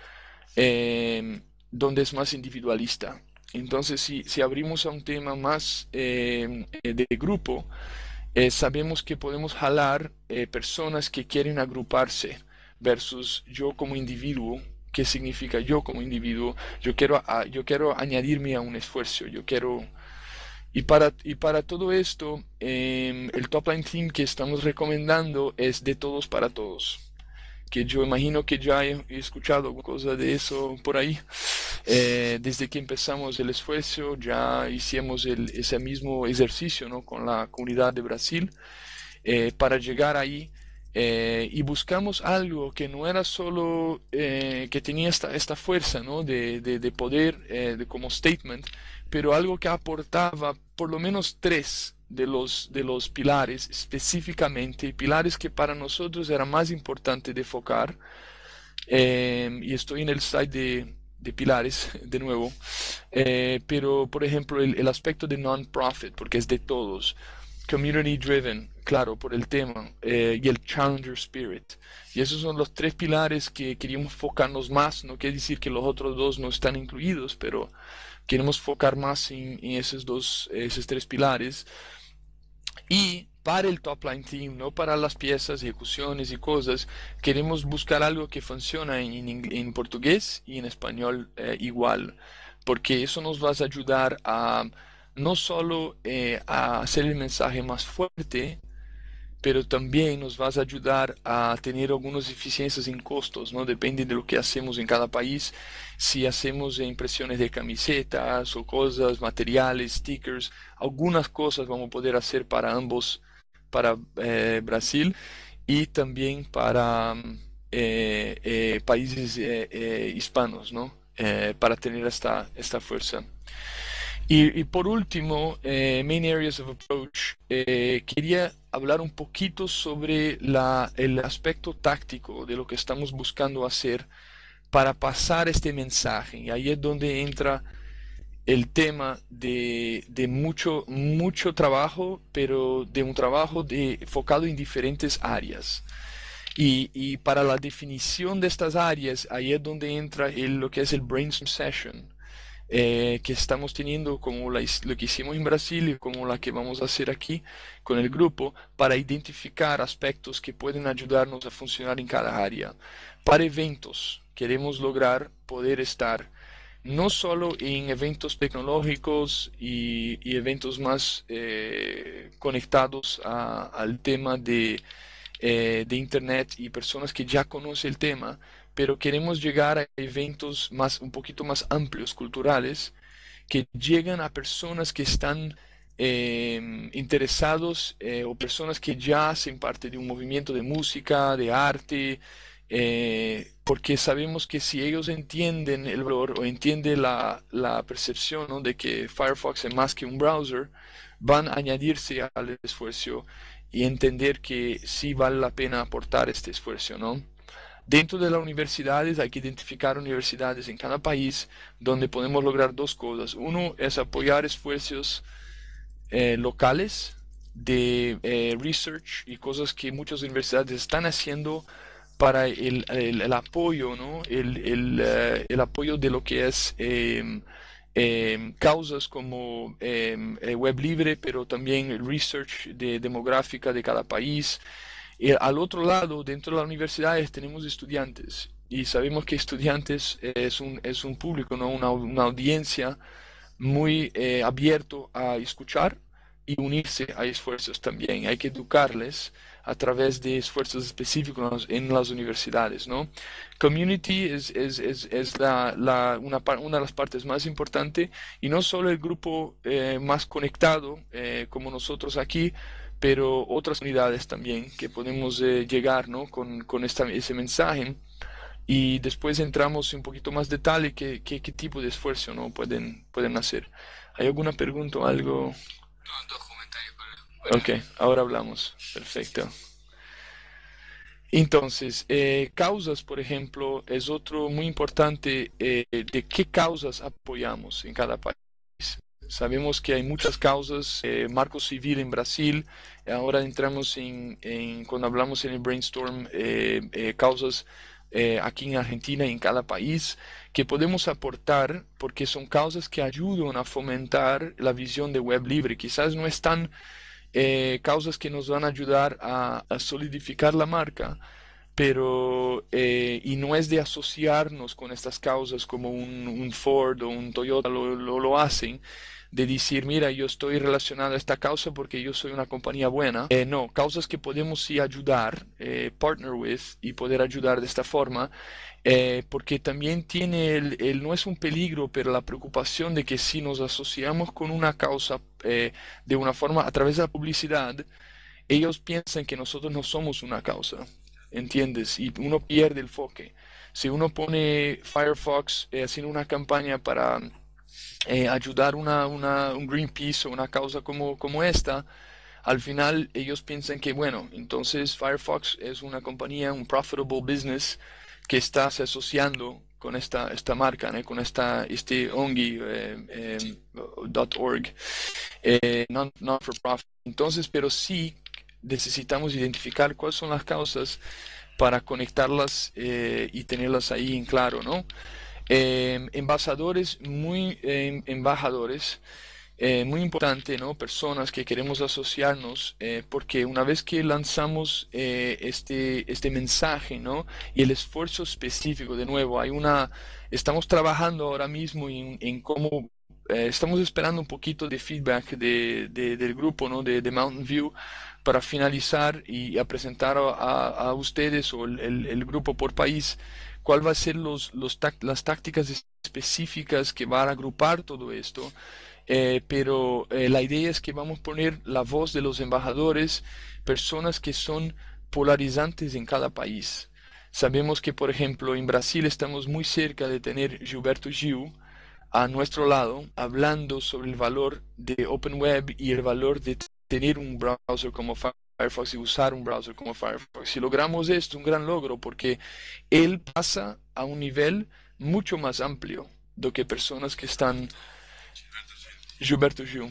em, donde es más individualista. Entonces, si, si abrimos a un tema más em, eh, de grupo, eh, sabemos que podemos jalar eh, personas que quieren agruparse versus yo como individuo. ¿Qué significa yo como individuo? Yo quiero, a- yo quiero añadirme a un esfuerzo, yo quiero... Y para, y para todo esto, em, el top line theme que estamos recomendando es de todos para todos, que yo imagino que ya he, he escuchado cosas de eso por ahí. Eh, desde que empezamos el esfuerzo ya hicimos el- ese mismo ejercicio, ¿no? Con la comunidad de Brasil eh, para llegar ahí, eh, y buscamos algo que no era solo eh, que tenía esta, esta fuerza, ¿no? de, de- de poder eh, de, como statement, pero algo que aportaba por lo menos tres de los, de los pilares específicamente, pilares que para nosotros era más importante de enfocar. Eh, y estoy en el slide de, de pilares de nuevo. Eh, pero por ejemplo el, el aspecto de non-profit, porque es de todos, community driven, claro, por el tema, eh, y el challenger spirit. Y esos son los tres pilares que queríamos enfocarnos más. No quiere decir que los otros dos no están incluidos, pero queremos enfocar más en, en esos dos, esos tres pilares. Y para el top line team, no para las piezas, ejecuciones y cosas, queremos buscar algo que funcione en, en- en portugués y en español eh, igual, porque eso nos va a ayudar a no solo eh, a hacer el mensaje más fuerte, pero también nos vas a ayudar a tener algunas eficiencias en costos, ¿no? Depende de lo que hacemos en cada país. Si hacemos impresiones de camisetas o cosas, materiales, stickers, algunas cosas vamos a poder hacer para ambos, para eh, Brasil y también para mm, eh, eh, países eh, eh, hispanos, ¿no? Eh, para tener esta, esta fuerza. Y, y por último, eh, Main Areas of Approach, eh, quería hablar un poquito sobre la, el aspecto táctico de lo que estamos buscando hacer para pasar este mensaje. Y ahí es donde entra el tema de, de mucho, mucho trabajo, pero de un trabajo de, enfocado en diferentes áreas. Y, y para la definición de estas áreas, ahí es donde entra el- lo que es el brainstorm session, eh, que estamos teniendo, como la, lo que hicimos en Brasil y como la que vamos a hacer aquí con el grupo, para identificar aspectos que pueden ayudarnos a funcionar en cada área. Para eventos, queremos lograr poder estar no solo en eventos tecnológicos y, y eventos más eh, conectados a- al tema de eh, de Internet y personas que ya conocen el tema, pero queremos llegar a eventos más, un poquito más amplios, culturales, que llegan a personas que están eh, interesados eh, o personas que ya hacen parte de un movimiento de música, de arte, eh, porque sabemos que si ellos entienden el valor o entienden la, la percepción, ¿no? de que Firefox es más que un browser, van a añadirse al esfuerzo y entender que sí vale la pena aportar este esfuerzo, ¿no? Dentro de las universidades hay que identificar universidades en cada país donde podemos lograr dos cosas. Uno es apoyar esfuerzos eh, locales de eh, research y cosas que muchas universidades están haciendo para el, el- el apoyo, ¿no? El, el, eh, el apoyo de lo que es eh, eh, causas como eh, eh, web libre, pero también el research de demográfica de cada país. Y al otro lado, dentro de las universidades, tenemos estudiantes. Y sabemos que estudiantes es un, es un público, ¿no? Una, una audiencia muy eh, abierto a escuchar y unirse a esfuerzos también. Hay que educarles a través de esfuerzos específicos en las universidades, ¿no? Community es, es, es, es la, la, una, una, de las partes más importantes, y no solo el grupo eh, más conectado eh, como nosotros aquí, pero otras unidades también que podemos eh, llegar, ¿no? con, con esta, ese mensaje. Y después entramos en un poquito más detalle qué, qué, qué tipo de esfuerzo, ¿no? pueden, pueden hacer. ¿Hay alguna pregunta o algo? No, dos comentarios. Pero... Ok, ahora hablamos. Perfecto. Entonces, eh, causas, por ejemplo, es otro muy importante eh, de qué causas apoyamos en cada país. Sabemos que hay muchas causas, eh, marco civil en Brasil, ahora entramos en, en cuando hablamos en el brainstorm, eh, eh, causas eh, aquí en Argentina y en cada país que podemos aportar porque son causas que ayudan a fomentar la visión de web libre. Quizás no están eh, causas que nos van a ayudar a, a solidificar la marca, pero eh, y no es de asociarnos con estas causas como un, un Ford o un Toyota lo, lo, lo hacen, de decir, mira, yo estoy relacionado a esta causa porque yo soy una compañía buena. Eh, no, causas que podemos sí ayudar, eh, partner with, y poder ayudar de esta forma, eh, porque también tiene el, el- no es un peligro, pero la preocupación de que si nos asociamos con una causa eh, de una forma a través de la publicidad, ellos piensan que nosotros no somos una causa, ¿entiendes? Y uno pierde el enfoque. Si uno pone Firefox eh, haciendo una campaña para eh, ayudar una, una, un Greenpeace o una causa como, como esta, al final ellos piensan que, bueno, entonces Firefox es una compañía, un profitable business que está se asociando con esta, esta marca, ¿no? Con esta, este O N G, eh, eh, .org, eh, non, non for profit. Entonces, pero sí necesitamos identificar cuáles son las causas para conectarlas eh, y tenerlas ahí en claro, ¿no? Eh, embajadores, muy eh, embajadores, eh, muy importante, ¿no? Personas que queremos asociarnos, eh, porque una vez que lanzamos eh, este, este mensaje, ¿no? Y el esfuerzo específico, de nuevo, hay una, estamos trabajando ahora mismo en, en cómo, eh, estamos esperando un poquito de feedback de, de- del grupo, ¿no? De, de Mountain View para finalizar y a presentar a, a ustedes o el, el- el grupo por país cuál va a ser los, los tac- las tácticas específicas que van a agrupar todo esto, eh, pero eh, la idea es que vamos a poner la voz de los embajadores, personas que son polarizantes en cada país. Sabemos que, por ejemplo, en Brasil estamos muy cerca de tener Gilberto Gil a nuestro lado, hablando sobre el valor de Open Web y el valor de tener un browser como Firefox y usar un browser como Firefox. Si logramos esto, un gran logro, porque él pasa a un nivel mucho más amplio do que personas que están Gilberto Gil.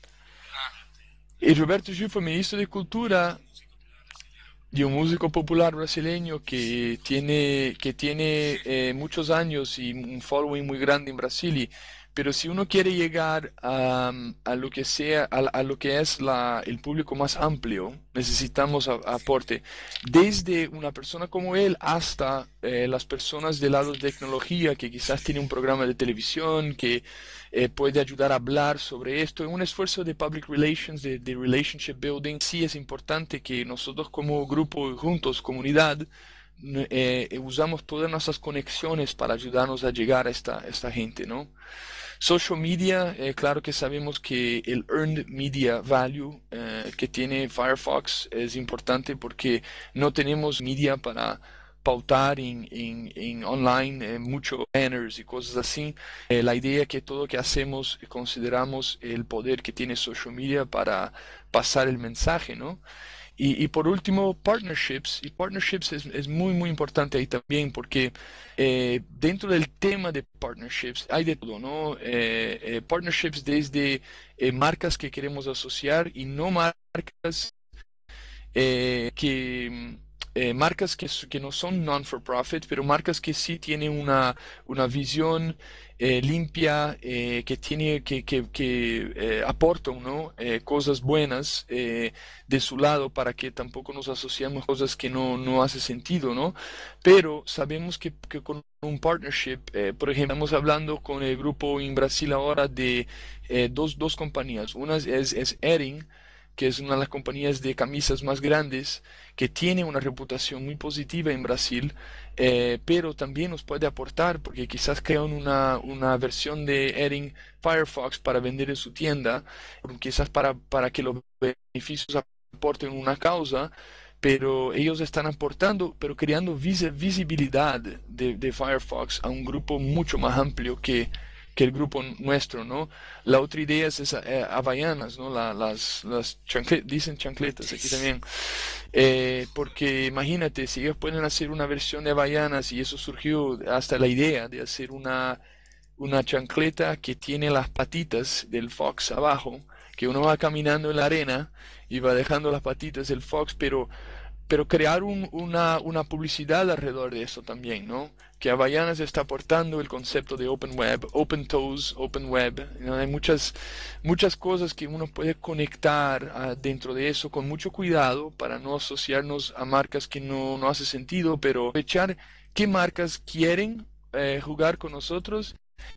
Y Gilberto Gil fue ministro de Cultura y un músico popular brasileño que tiene, que tiene eh, muchos años y un following muy grande en Brasil. y- pero si uno quiere llegar a, a lo que sea, a, a lo que es la, el público más amplio, necesitamos a- aporte. Desde una persona como él hasta eh, las personas del lado de tecnología que quizás tiene un programa de televisión, que eh, puede ayudar a hablar sobre esto. En un esfuerzo de public relations, de, de relationship building, sí es importante que nosotros como grupo, juntos, comunidad, n- eh, usamos todas nuestras conexiones para ayudarnos a llegar a esta, esta gente, ¿no? Social media, eh, claro que sabemos que el earned media value eh, que tiene Firefox es importante porque no tenemos media para pautar en, en- en online, eh, mucho banners y cosas así. Eh, la idea es que todo lo que hacemos eh, consideramos el poder que tiene social media para pasar el mensaje, ¿no? Y, y por último, partnerships. Y partnerships es, es muy, muy importante ahí también porque eh, dentro del tema de partnerships hay de todo, ¿no? Eh, eh, partnerships desde eh, marcas que queremos asociar y no marcas eh, que eh, marcas que, s- que no son non-for-profit, pero marcas que sí tienen una, una visión eh, limpia, eh, que tiene, que, que, que eh, aportan, ¿no? Eh, cosas buenas eh, de su lado para que tampoco nos asociemos a cosas que no, no hace sentido, ¿no? Pero sabemos que, que con un partnership, eh, por ejemplo, estamos hablando con el grupo en Brasil ahora de eh, dos, dos compañías. Una es, es Ering, que es una de las compañías de camisas más grandes, que tiene una reputación muy positiva en Brasil, eh, pero también nos puede aportar porque quizás crean una, una versión de Ering Firefox para vender en su tienda, quizás para, para que los beneficios aporten una causa, pero ellos están aportando, pero creando vis- visibilidad de, de Firefox a un grupo mucho más amplio que, que el grupo nuestro, ¿no? La otra idea es esa, eh, Havaianas, ¿no? La- las, las chancletas, dicen chancletas aquí también. Eh, porque imagínate, si ellos pueden hacer una versión de Havaianas y eso surgió hasta la idea de hacer una, una chancleta que tiene las patitas del fox abajo, que uno va caminando en la arena y va dejando las patitas del fox, pero pero crear un- una, una publicidad alrededor de eso también, ¿no? Que Havaianas está aportando el concepto de Open Web, Open Toes, Open Web, ¿no? Hay muchas, muchas cosas que uno puede conectar ah, dentro de eso con mucho cuidado para no asociarnos a marcas que no, no hace sentido, pero aprovechar qué marcas quieren eh, jugar con nosotros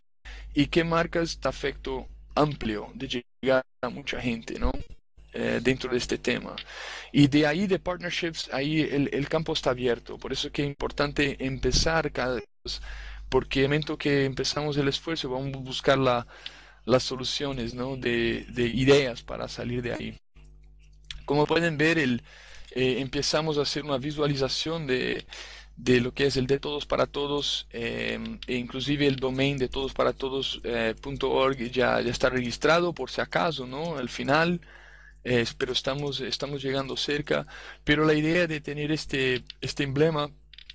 y qué marcas de afecto amplio de llegar a mucha gente, ¿no? Eh, dentro de este tema. Y de ahí, de partnerships, ahí el, el campo está abierto. Por eso es que es importante empezar cada vez, porque el momento que empezamos el esfuerzo, vamos a buscar la, las soluciones, ¿no? de, de ideas para salir de ahí. Como pueden ver, el, eh, empezamos a hacer una visualización de, de lo que es el de todos para todos, eh, e inclusive el domain de todos para todos eh, punto org ya, ya está registrado por si acaso, ¿no? Al final, eh, pero estamos, estamos llegando cerca. Pero la idea de tener este, este emblema,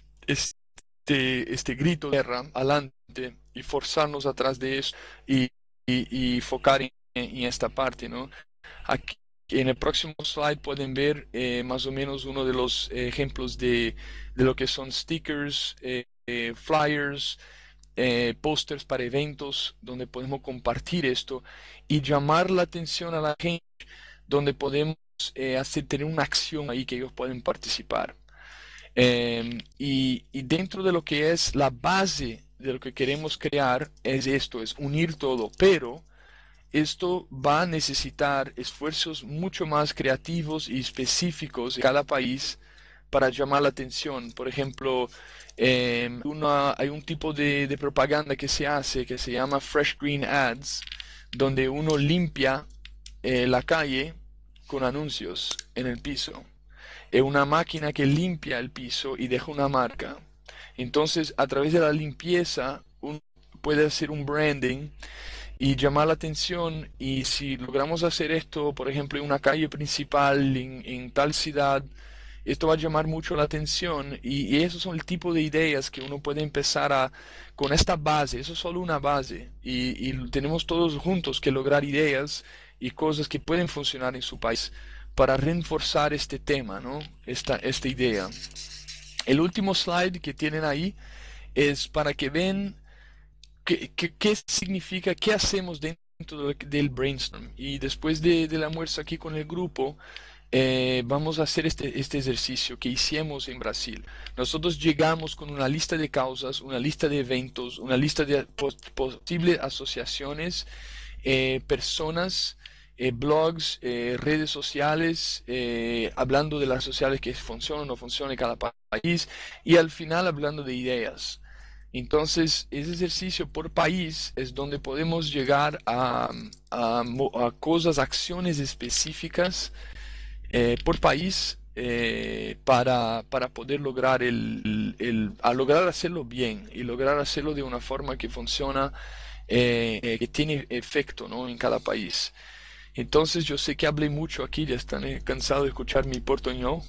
este, este grito de guerra adelante y forzarnos atrás de eso y, y, y focar en, en esta parte, ¿no? Aquí en el próximo slide pueden ver eh, más o menos uno de los eh, ejemplos de, de lo que son stickers, eh, eh, flyers, eh, pósters para eventos donde podemos compartir esto y llamar la atención a la gente, donde podemos eh, hacer, tener una acción ahí que ellos pueden participar. Eh, y, y dentro de lo que es la base de lo que queremos crear es esto, es unir todo, pero esto va a necesitar esfuerzos mucho más creativos y específicos en cada país para llamar la atención. Por ejemplo, eh, una- hay un tipo de, de propaganda que se hace que se llama Fresh Green Ads, donde uno limpia eh, la calle con anuncios en el piso. Es una máquina que limpia el piso y deja una marca. Entonces, a través de la limpieza, uno puede hacer un branding y llamar la atención. Y si logramos hacer esto, por ejemplo, en una calle principal, en, en tal ciudad, esto va a llamar mucho la atención. Y, y esos son el tipo de ideas que uno puede empezar a, con esta base, eso es solo una base. Y, y tenemos todos juntos que lograr ideas y cosas que pueden funcionar en su país para reforzar este tema, ¿no? Esta, esta idea. El último slide que tienen ahí es para que vean qué, qué, qué significa, qué hacemos dentro de- del brainstorm. Y después de, del almuerzo aquí con el grupo, eh, vamos a hacer este, este ejercicio que hicimos en Brasil. Nosotros llegamos con una lista de causas, una lista de eventos, una lista de pos posibles asociaciones, eh, personas, eh, blogs, eh, redes sociales, eh, hablando de las sociales que funcionan o no funcionan en cada pa- país y al final hablando de ideas. Entonces, ese ejercicio por país es donde podemos llegar a, a, mo- a cosas, acciones específicas eh, por país eh, para, para poder lograr el, el- a lograr hacerlo bien y lograr hacerlo de una forma que funciona, eh, eh, que tiene efecto, ¿no? En cada país. Entonces yo sé que hablé mucho aquí, ya están eh, cansados de escuchar mi portuñol,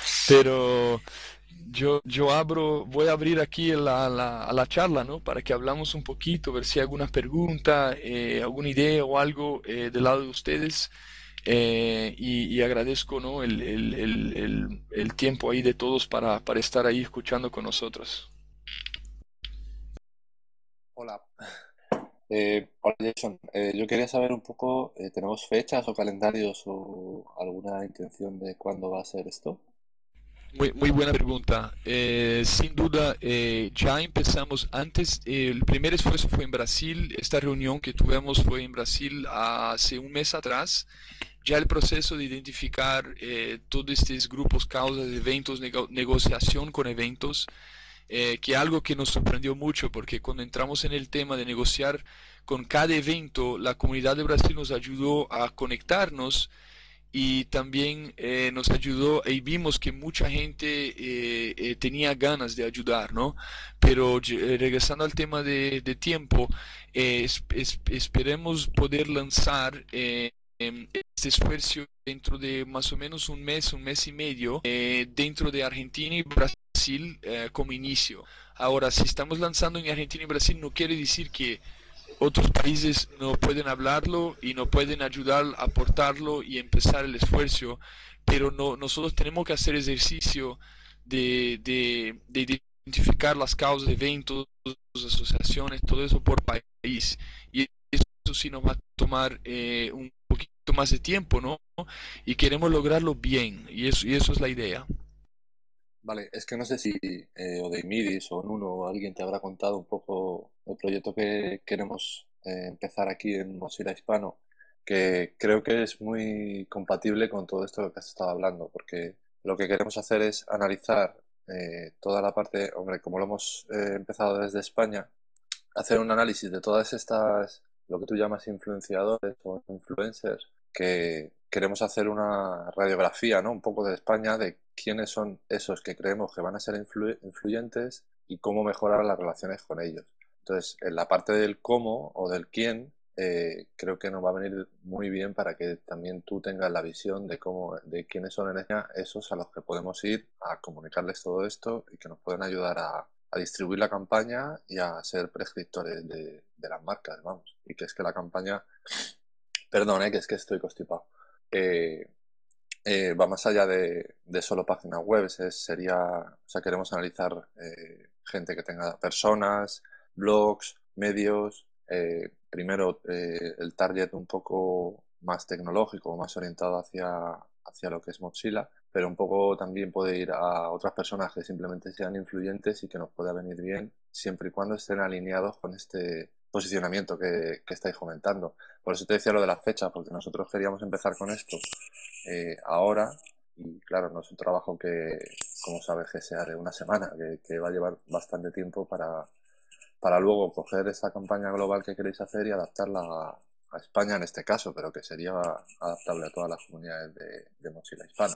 pero yo, yo abro, voy a abrir aquí la, la, a la charla, ¿no? Para que hablamos un poquito, ver si hay alguna pregunta, eh, alguna idea o algo eh, del lado de ustedes. eh, y, y agradezco, ¿no? el, el- el- el- el tiempo ahí de todos para, para estar ahí escuchando con nosotros. Hola. Eh, hola Jason. Eh, yo quería saber un poco, eh, ¿tenemos fechas o calendarios o alguna intención de cuándo va a ser esto? Muy, muy buena pregunta. Eh, sin duda, eh, ya empezamos antes. Eh, el primer esfuerzo fue en Brasil. Esta reunión que tuvimos fue en Brasil hace un mes atrás. Ya el proceso de identificar eh, todos estos grupos, causas, eventos, nego- negociación con eventos, eh, que algo que nos sorprendió mucho, porque cuando entramos en el tema de negociar con cada evento, la comunidad de Brasil nos ayudó a conectarnos y también eh, nos ayudó y vimos que mucha gente eh, eh, tenía ganas de ayudar, ¿no? Pero eh, regresando al tema de, de tiempo, eh, es- es- esperemos poder lanzar eh, em, este esfuerzo dentro de más o menos un mes, un mes y medio, eh, dentro de Argentina y Brasil eh, como inicio. Ahora, si estamos lanzando en Argentina y Brasil, no quiere decir que otros países no pueden hablarlo y no pueden ayudar a aportarlo y empezar el esfuerzo, pero no, nosotros tenemos que hacer ejercicio de, de, de identificar las causas, eventos, asociaciones, todo eso por país. Y eso sí nos va a tomar eh, un poquito más de tiempo, ¿no? Y queremos lograrlo bien, y eso, y eso es la idea. Vale, es que no sé si eh, o de Midis o Nuno o alguien te habrá contado un poco el proyecto que queremos eh, empezar aquí en Mozilla Hispano, que creo que es muy compatible con todo esto que has estado hablando, porque lo que queremos hacer es analizar eh, toda la parte, hombre, como lo hemos eh, empezado desde España, hacer un análisis de todas estas, lo que tú llamas influenciadores o influencers, que queremos hacer una radiografía, ¿no? Un poco de España, de quiénes son esos que creemos que van a ser influ- influyentes y cómo mejorar las relaciones con ellos. Entonces, en la parte del cómo o del quién, eh, creo que nos va a venir muy bien para que también tú tengas la visión de cómo, de quiénes son en España esos a los que podemos ir a comunicarles todo esto y que nos pueden ayudar a, a distribuir la campaña y a ser prescriptores de, de las marcas, vamos. Y que es que la campaña, perdón, eh, que es que estoy constipado, eh, eh, va más allá de, de solo páginas web, es, sería, o sea, queremos analizar eh, gente que tenga personas, blogs, medios, eh, primero eh, el target un poco más tecnológico, más orientado hacia, hacia lo que es Mozilla, pero un poco también puede ir a otras personas que simplemente sean influyentes y que nos pueda venir bien siempre y cuando estén alineados con este posicionamiento que, que estáis comentando. Por eso te decía lo de las fechas, porque nosotros queríamos empezar con esto eh, ahora y claro, no es un trabajo que, como sabes, que sea de una semana, que, que va a llevar bastante tiempo para, para luego coger esa campaña global que queréis hacer y adaptarla a, a España en este caso, pero que sería adaptable a todas las comunidades de, de Mozilla Hispana.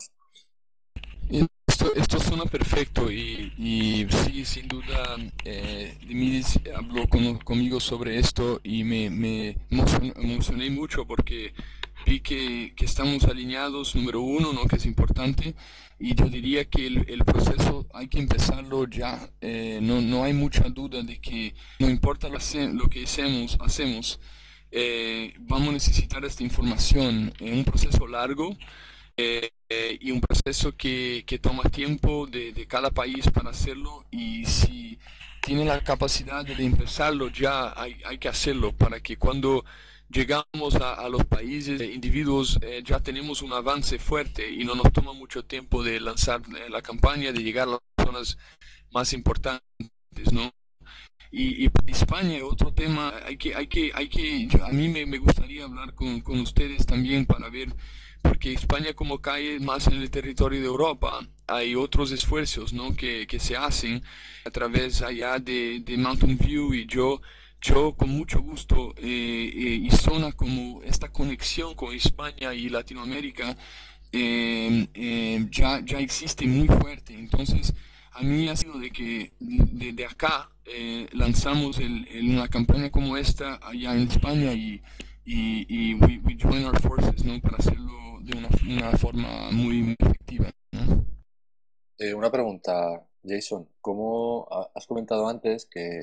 Esto, esto suena perfecto y, y sí, sin duda, eh, Dimitis habló con- conmigo sobre esto y me, me emocion- emocioné mucho porque vi que, que estamos alineados, número uno, ¿no? Que es importante, y yo diría que el, el proceso hay que empezarlo ya. Eh, no, no hay mucha duda de que no importa lo, hace- lo que hacemos, hacemos eh, vamos a necesitar esta información en un proceso largo eh, eh, y un proceso que, que toma tiempo de, de cada país para hacerlo y si tiene la capacidad de empezarlo ya hay, hay que hacerlo para que cuando llegamos a, a los países, eh, individuos, eh, ya tenemos un avance fuerte y no nos toma mucho tiempo de lanzar eh, la campaña, de llegar a las zonas más importantes, ¿no? Y, y para España, otro tema, hay que, hay que, hay que, yo- a mí me, me gustaría hablar con, con ustedes también para ver, porque España como cae más en el territorio de Europa, hay otros esfuerzos, ¿no? que, que se hacen a través allá de, de Mountain View y yo, yo con mucho gusto, eh, eh, y zona como esta conexión con España y Latinoamérica, eh, eh, ya, ya existe muy fuerte. Entonces, a mí ha sido de que desde acá eh, lanzamos el, el- una campaña como esta allá en España y, y, y we, we join our forces, ¿no? Para hacerlo de una, una forma muy, muy efectiva, ¿no? Eh, una pregunta, Jason, ¿cómo ha- has comentado antes que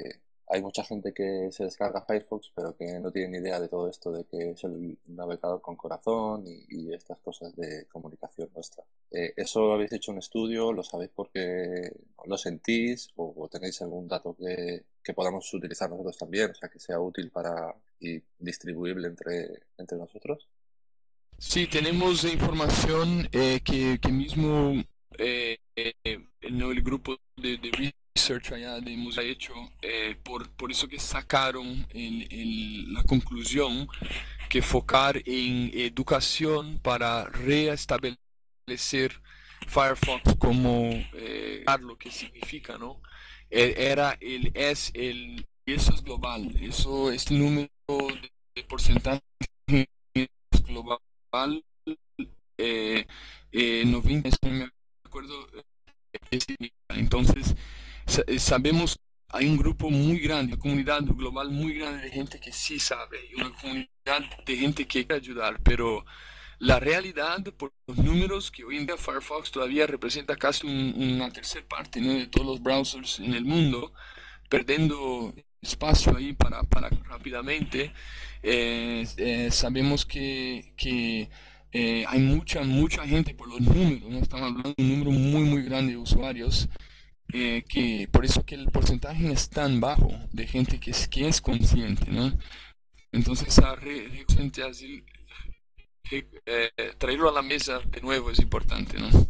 hay mucha gente que se descarga Firefox, pero que no tiene ni idea de todo esto de que es el navegador con corazón y, y estas cosas de comunicación nuestra. Eh, ¿eso habéis hecho un estudio? ¿Lo sabéis porque lo sentís? ¿O, o tenéis algún dato que, que podamos utilizar nosotros también? O sea, que sea útil para y distribuible entre, entre nosotros. Sí, tenemos información eh, que, que mismo eh, eh, el, no, el grupo de, de research allá de Mozilla ha hecho, eh, por, por eso que sacaron el- el- la conclusión que focar en educación para reestablecer Firefox como eh, lo que significa, ¿no? E- Era el, es el, eso es global, eso es el número de, de porcentaje global, eh, eh, noventa, si no me acuerdo, eh, entonces sa- eh, sabemos, hay un grupo muy grande, una comunidad global muy grande de gente que sí sabe, y una comunidad de gente que quiere ayudar, pero la realidad, por los números, que hoy en día Firefox todavía representa casi un- una tercera parte, ¿no?, de todos los browsers en el mundo, perdiendo espacio ahí para, para rápidamente. Eh, eh, sabemos que, que eh, hay mucha, mucha gente por los números, ¿no? Estamos hablando de un número muy, muy grande de usuarios, eh, que por eso que el porcentaje es tan bajo de gente que es, que es consciente, ¿no? Entonces, a re, re- consciente así, re- eh, traerlo a la mesa de nuevo es importante, ¿no?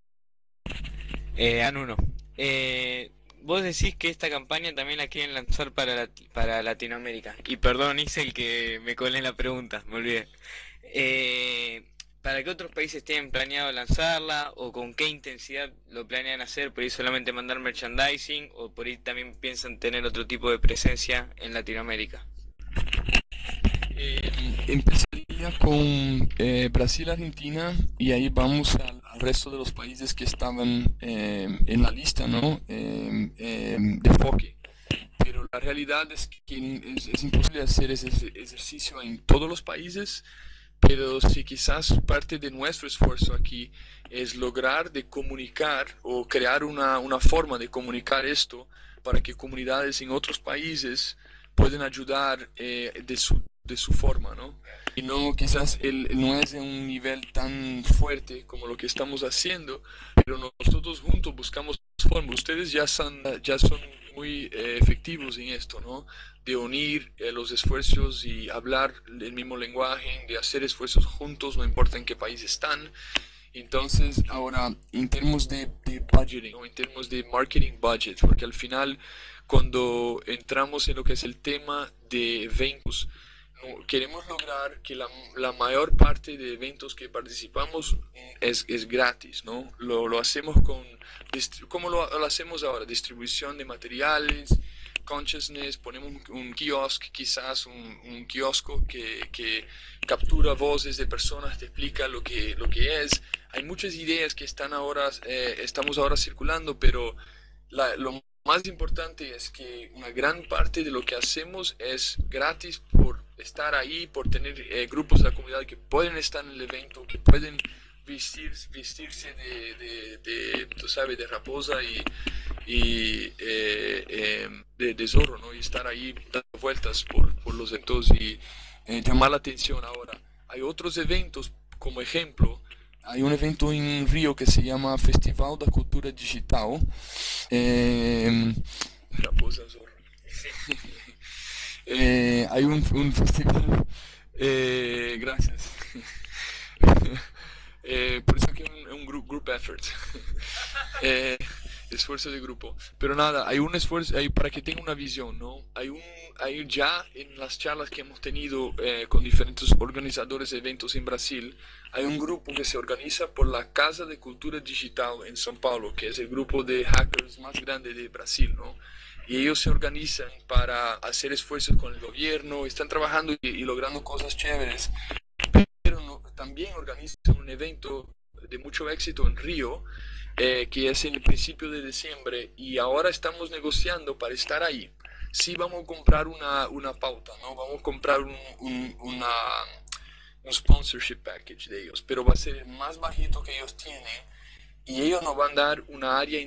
Eh, Anuno, eh, vos decís que esta campaña también la quieren lanzar para, Lat- para Latinoamérica. Y perdón, hice el que me colé en la pregunta, me olvidé. Eh, ¿Para qué otros países tienen planeado lanzarla? ¿O con qué intensidad lo planean hacer? ¿Por ahí solamente mandar merchandising? ¿O por ahí también piensan tener otro tipo de presencia en Latinoamérica? Eh, empezaría con eh, Brasil, Argentina, y ahí vamos al, al resto de los países que estaban eh, en la lista, ¿no? Eh, eh, de enfoque. Pero la realidad es que es, es imposible hacer ese ese ejercicio en todos los países, pero si quizás parte de nuestro esfuerzo aquí es lograr de comunicar o crear una, una forma de comunicar esto para que comunidades en otros países puedan ayudar eh, de su, de su forma, ¿no? Y no, quizás el, no es de un nivel tan fuerte como lo que estamos haciendo, pero nosotros juntos buscamos formas. Ustedes ya son, ya son muy eh, efectivos en esto, ¿no? De unir eh, los esfuerzos y hablar el mismo lenguaje, de hacer esfuerzos juntos, no importa en qué país están. Entonces, ahora, en términos de, de budgeting, o en términos de marketing budget, porque al final, cuando entramos en lo que es el tema de eventos, no- queremos lograr que la, la mayor parte de eventos que participamos es, es gratis, ¿no? Lo, lo hacemos con, distri- ¿cómo lo, lo hacemos ahora? Distribución de materiales, consciousness, ponemos un, un kiosk, quizás un, un kiosco que, que captura voces de personas, te explica lo que, lo que es. Hay muchas ideas que están ahora, eh, estamos ahora circulando, pero la- lo más importante es que una gran parte de lo que hacemos es gratis por estar ahí, por tener eh, grupos de la comunidad que pueden estar en el evento, que pueden vestir, vestirse de, de, de, tú sabes, de raposa y, y eh, eh, de, de zorro, ¿no? Y estar ahí dando vueltas por, por los eventos y eh, llamar la atención ahora. Hay otros eventos, como ejemplo, hay un evento en Río que se llama Festival da Cultura Digital. Eh, Raposa Zorro. Eh, hay un, un festival. Eh, gracias. Eh, por eso que es un, un group, group effort. Eh, esfuerzo de grupo. Pero nada, hay un esfuerzo, hay, para que tenga una visión, ¿no? Hay un, hay ya en las charlas que hemos tenido eh, con diferentes organizadores de eventos en Brasil, hay un grupo que se organiza por la Casa de Cultura Digital en São Paulo, que es el grupo de hackers más grande de Brasil, ¿no? Y ellos se organizan para hacer esfuerzos con el gobierno, están trabajando y, y logrando cosas chéveres, pero no- también organizan un evento de mucho éxito en Río, eh, que es en el principio de diciembre, y ahora estamos negociando para estar ahí. Sí vamos a comprar una, una pauta, ¿no? Vamos a comprar un, un- una, un sponsorship package de ellos, pero va a ser el más bajito que ellos tienen, y ellos nos van a dar una área en-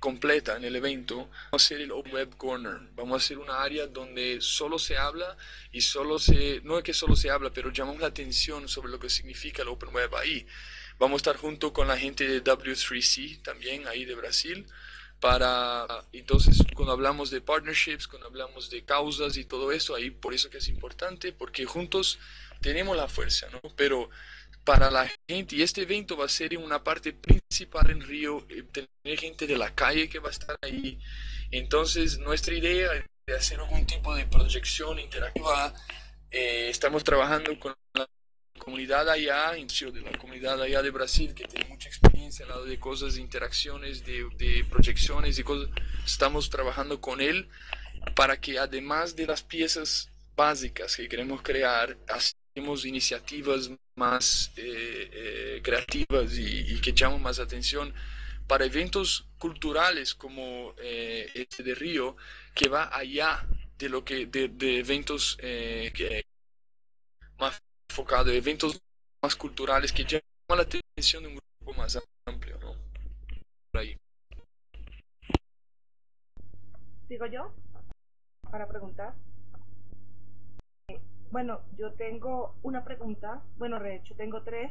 completa en el evento, vamos a hacer el Open Web Corner. Vamos a hacer una área donde solo se habla y solo se, no es que solo se habla, pero llamamos la atención sobre lo que significa el Open Web ahí. Vamos a estar junto con la gente de W tres C también ahí de Brasil. Para, entonces, cuando hablamos de partnerships, cuando hablamos de causas y todo eso, ahí por eso que es importante, porque juntos tenemos la fuerza, ¿no? Pero para la gente, y este evento va a ser una parte principal en Río, eh, tener gente de la calle que va a estar ahí. Entonces, nuestra idea es de hacer algún tipo de proyección interactiva. Eh, estamos trabajando con la comunidad allá, incluso de la comunidad allá de Brasil, que tiene mucha experiencia al lado de cosas, de interacciones, de, de proyecciones y cosas. Estamos trabajando con él para que además de las piezas básicas que queremos crear, hacemos iniciativas más eh, eh, creativas y, y que llaman más atención para eventos culturales como eh, este de Río, que va allá de lo que de, de eventos eh, que más enfocado, eventos más culturales que llaman la atención de un grupo más amplio, ¿no? Por ahí. ¿Sigo yo? Para preguntar. Bueno, yo tengo una pregunta, bueno, de hecho tengo tres,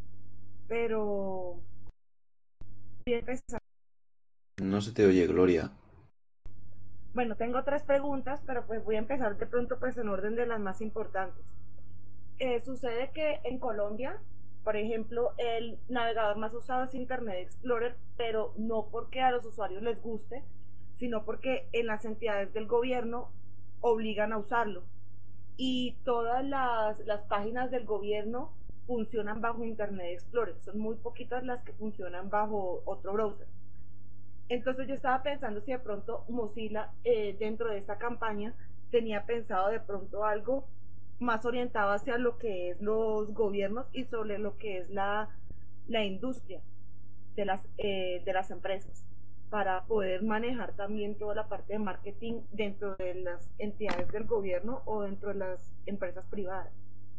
pero voy a empezar. No se te oye, Gloria. Bueno, tengo tres preguntas, pero pues voy a empezar de pronto pues en orden de las más importantes. Eh, sucede que en Colombia, por ejemplo, el navegador más usado es Internet Explorer, pero no porque a los usuarios les guste, sino porque en las entidades del gobierno obligan a usarlo. Y todas las, las páginas del gobierno funcionan bajo Internet Explorer. Son muy poquitas las que funcionan bajo otro browser. Entonces yo estaba pensando si de pronto Mozilla eh, dentro de esta campaña tenía pensado de pronto algo más orientado hacia lo que es los gobiernos y sobre lo que es la, la industria de las, eh, de las empresas, para poder manejar también toda la parte de marketing dentro de las entidades del gobierno o dentro de las empresas privadas.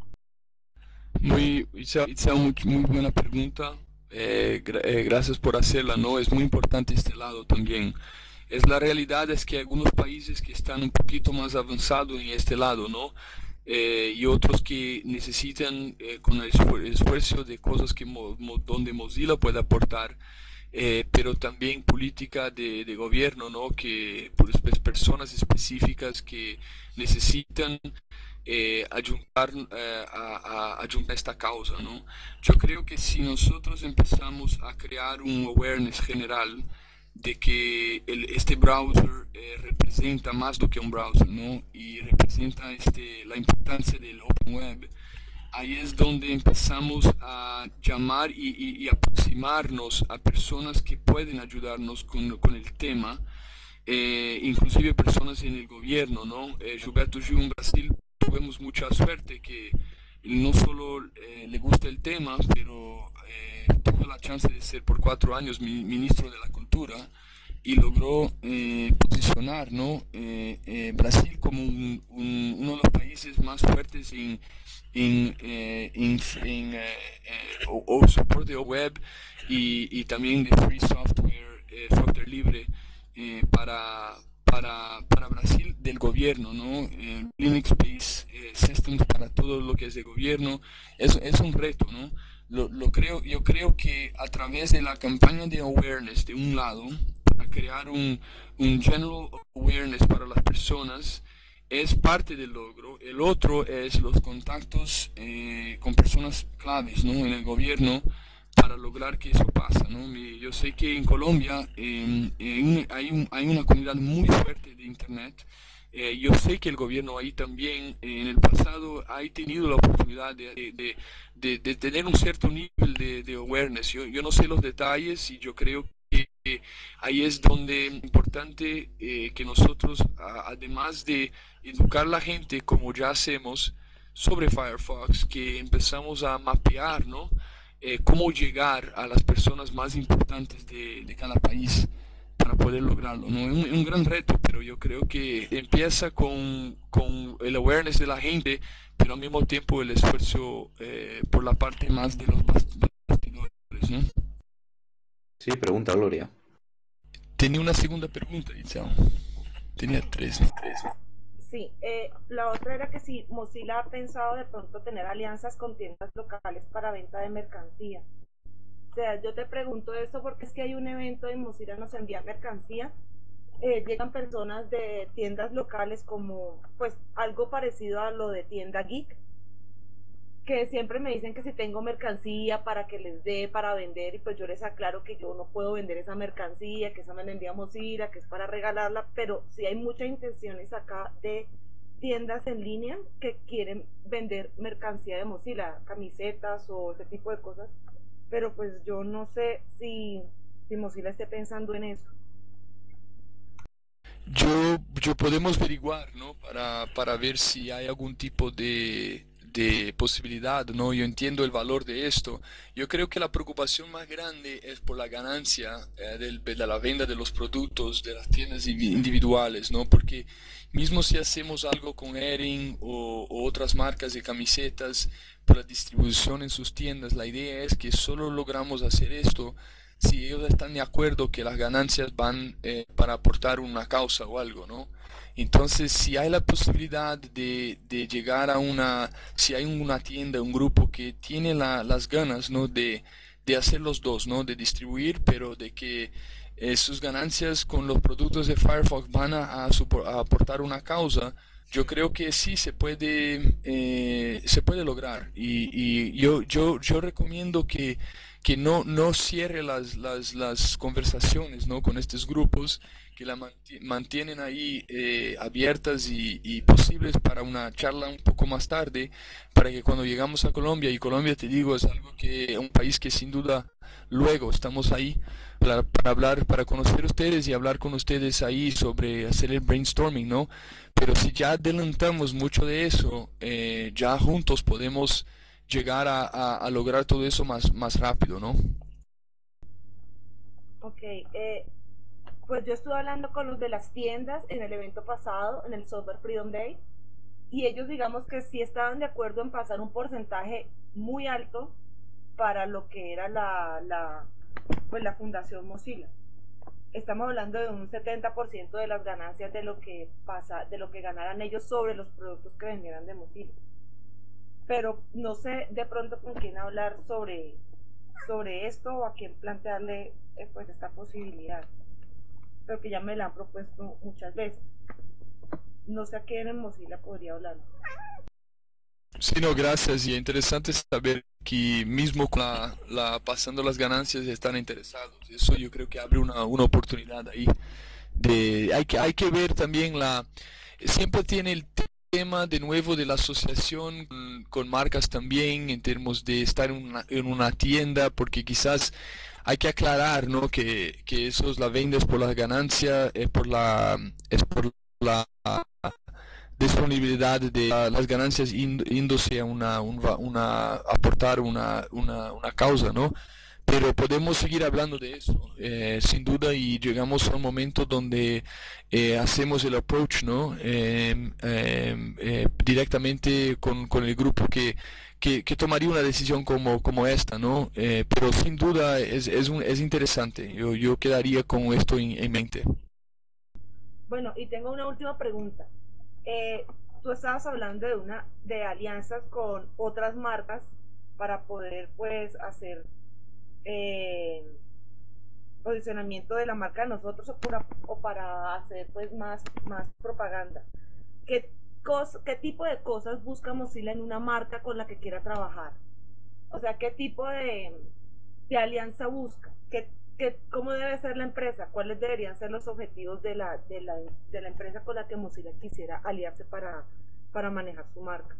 Muy, Itza, Itza, muy, muy buena pregunta. Eh, gra- eh, gracias por hacerla, ¿no? Es muy importante este lado también. Es la realidad es que hay algunos países que están un poquito más avanzados en este lado, ¿no? Eh, y otros que necesitan eh, con el esfuer- esfuerzo de cosas que mo- mo- donde Mozilla puede aportar. Eh, pero también política de, de gobierno, ¿no? Que por espe- personas específicas que necesitan eh, ayudar eh, a, a, ayudar a esta causa, ¿no? Yo creo que si nosotros empezamos a crear un awareness general de que el, este browser eh, representa más do que un browser, ¿no? Y representa este, la importancia del Open Web. Ahí es donde empezamos a llamar y, y- y aproximarnos a personas que pueden ayudarnos con, con el tema, eh, inclusive personas en el gobierno, ¿no? Eh, Gilberto Gil en Brasil tuvimos mucha suerte que no solo eh, le gusta el tema, pero eh, tuvo la chance de ser por cuatro años mi- ministro de la Cultura y logró eh, posicionar, ¿no? Eh, eh, Brasil como un- un- uno de los países más fuertes en en, eh, en, en, eh, eh, o, o soporte web y, y también de free software, eh, software libre eh, para, para, para Brasil del gobierno, ¿no? Eh, Linux-based eh, systems para todo lo que es de gobierno, es, es un reto, ¿no? Lo, lo creo, yo creo que a través de la campaña de awareness de un lado, para crear un, un general awareness para las personas, es parte del logro. El otro es los contactos eh, con personas claves, ¿no? En el gobierno para lograr que eso pasa, ¿no? Mi- Yo sé que en Colombia eh, eh, hay, un- hay una comunidad muy fuerte de Internet. Eh, yo sé que el gobierno ahí también eh, en el pasado ha tenido la oportunidad de, de- de- de- de tener un cierto nivel de, de awareness. Yo, yo no sé los detalles y yo creo que eh, ahí es donde es importante eh, que nosotros, a- además de educar a la gente como ya hacemos sobre Firefox, que empezamos a mapear, ¿no? Eh, cómo llegar a las personas más importantes de, de cada país para poder lograrlo, ¿no? Es un, es un gran reto, pero yo creo que empieza con, con el awareness de la gente, pero al mismo tiempo el esfuerzo eh, por la parte más de los bast- bastidores, ¿no? Sí, pregunta, Gloria. tenía una segunda pregunta, Itzel. Tenía tres, ¿no? Tres. Sí, eh, la otra era que si Mozilla ha pensado de pronto tener alianzas con tiendas locales para venta de mercancía. O sea, yo te pregunto esto porque es que hay un evento y Mozilla nos envía mercancía. Eh, llegan personas de tiendas locales como, pues, algo parecido a lo de tienda geek, que siempre me dicen que si tengo mercancía para que les dé para vender, y pues yo les aclaro que yo no puedo vender esa mercancía, que esa me la envía Mozilla, que es para regalarla, pero sí hay muchas intenciones acá de tiendas en línea que quieren vender mercancía de Mozilla, camisetas o ese tipo de cosas, pero pues yo no sé si, si Mozilla esté pensando en eso. Yo, yo podemos averiguar, ¿no? Para, para ver si hay algún tipo de, de posibilidad, ¿no? Yo entiendo el valor de esto. Yo creo que la preocupación más grande es por la ganancia eh, del- de la venta de los productos de las tiendas invi- individuales, ¿no? Porque mismo si hacemos algo con Erin o, o otras marcas de camisetas por la distribución en sus tiendas, la idea es que solo logramos hacer esto si ellos están de acuerdo que las ganancias van eh, para aportar una causa o algo, ¿no? Entonces, si hay la posibilidad de, de llegar a una, si hay una tienda, un grupo que tiene la- las ganas, ¿no? De, de hacer los dos, ¿no? De distribuir, pero de que eh, sus ganancias con los productos de Firefox van a, a supo- a aportar una causa, yo creo que sí se puede, eh, se puede lograr. Y, y yo, yo, yo recomiendo que que no, no cierre las, las, las conversaciones, ¿no? Con estos grupos, que la manti- mantienen ahí eh, abiertas y, y posibles para una charla un poco más tarde, para que cuando llegamos a Colombia, y Colombia te digo es algo que, un país que sin duda luego estamos ahí para, para hablar, para conocer ustedes y hablar con ustedes ahí sobre hacer el brainstorming, ¿no? Pero si ya adelantamos mucho de eso, eh, ya juntos podemos llegar a, a- a lograr todo eso más, más rápido, ¿no? Ok, eh, pues yo estuve hablando con los de las tiendas en el evento pasado, en el Software Freedom Day, y ellos digamos que sí estaban de acuerdo en pasar un porcentaje muy alto para lo que era la, la, pues la Fundación Mozilla. Estamos hablando de un setenta por ciento de las ganancias de lo que pasa, de lo que ganaran ellos sobre los productos que vendieran de Mozilla. Pero no sé de pronto con quién hablar sobre, sobre esto o a quién plantearle eh, pues esta posibilidad, pero que ya me la han propuesto muchas veces. No sé a quién en Mozilla podría hablar. Sí, no, gracias. Y es interesante saber que mismo con la, la- pasando las ganancias están interesados. Eso yo creo que abre una, una oportunidad ahí. De, hay que, hay que ver también la, siempre tiene el tema de nuevo de la asociación con, con marcas también en términos de estar en una, en una tienda, porque quizás hay que aclarar, ¿no? Que, que eso es la vendes por la ganancia, es por la, es por la disponibilidad de ah, las ganancias índose a una, un va- una aportar una, una, una causa, ¿no? Pero podemos seguir hablando de eso, eh, sin duda, y llegamos a un momento donde eh, hacemos el approach, ¿no? Em, em, eh, directamente con, con el grupo que, que, que tomaría una decisión como, como esta, ¿no? Eh, pero sin duda es, es, un- es interesante. Yo, yo quedaría con esto en, en mente. Bueno, y tengo una última pregunta. Eh, Tú estabas hablando de una de alianzas con otras marcas para poder pues hacer eh, posicionamiento de la marca de nosotros o para, o para hacer pues más, más propaganda. ¿Qué, cos, ¿Qué tipo de cosas busca Mozilla en una marca con la que quiera trabajar? O sea, ¿qué tipo de, de alianza busca? ¿Qué, qué, ¿Cómo debe ser la empresa? ¿Cuáles deberían ser los objetivos de la, de la, de la empresa con la que Mozilla quisiera aliarse para, para manejar su marca?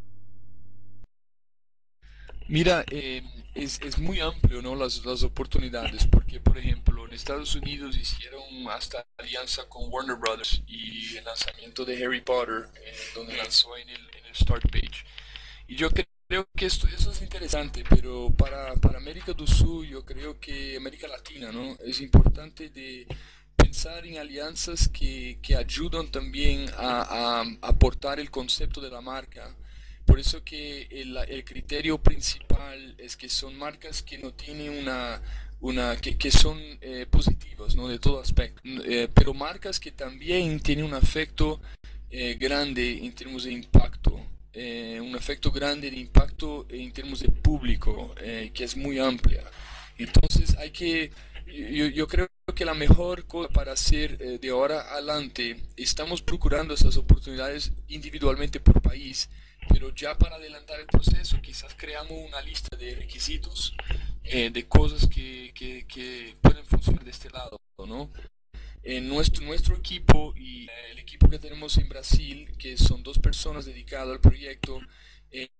Mira, eh, es, es muy amplio, ¿no? Las, las oportunidades, porque por ejemplo en Estados Unidos hicieron hasta alianza con Warner Brothers y el lanzamiento de Harry Potter, eh, donde lanzó en el, en el Start Page. Y yo cre- creo que esto, eso es interesante, pero para, para América do Sur, yo creo que América Latina, ¿no? Es importante de pensar en alianzas que, que ayudan también a, a aportar el concepto de la marca, por eso que el, el criterio principal es que son marcas que no tienen una, una que, que son eh, positivas, ¿no? De todo aspecto. Eh, pero marcas que también tienen un efecto eh, grande en términos de impacto, eh, un efecto grande de impacto en términos de público, eh, que es muy amplia. Entonces hay que, yo, yo creo que la mejor cosa para hacer eh, de ahora adelante, estamos procurando esas oportunidades individualmente por país, pero ya para adelantar el proceso, quizás creamos una lista de requisitos, eh, de cosas que, que, que pueden funcionar de este lado, ¿no? En nuestro, nuestro equipo y eh, el equipo que tenemos en Brasil, que son dos personas dedicadas al proyecto, eh,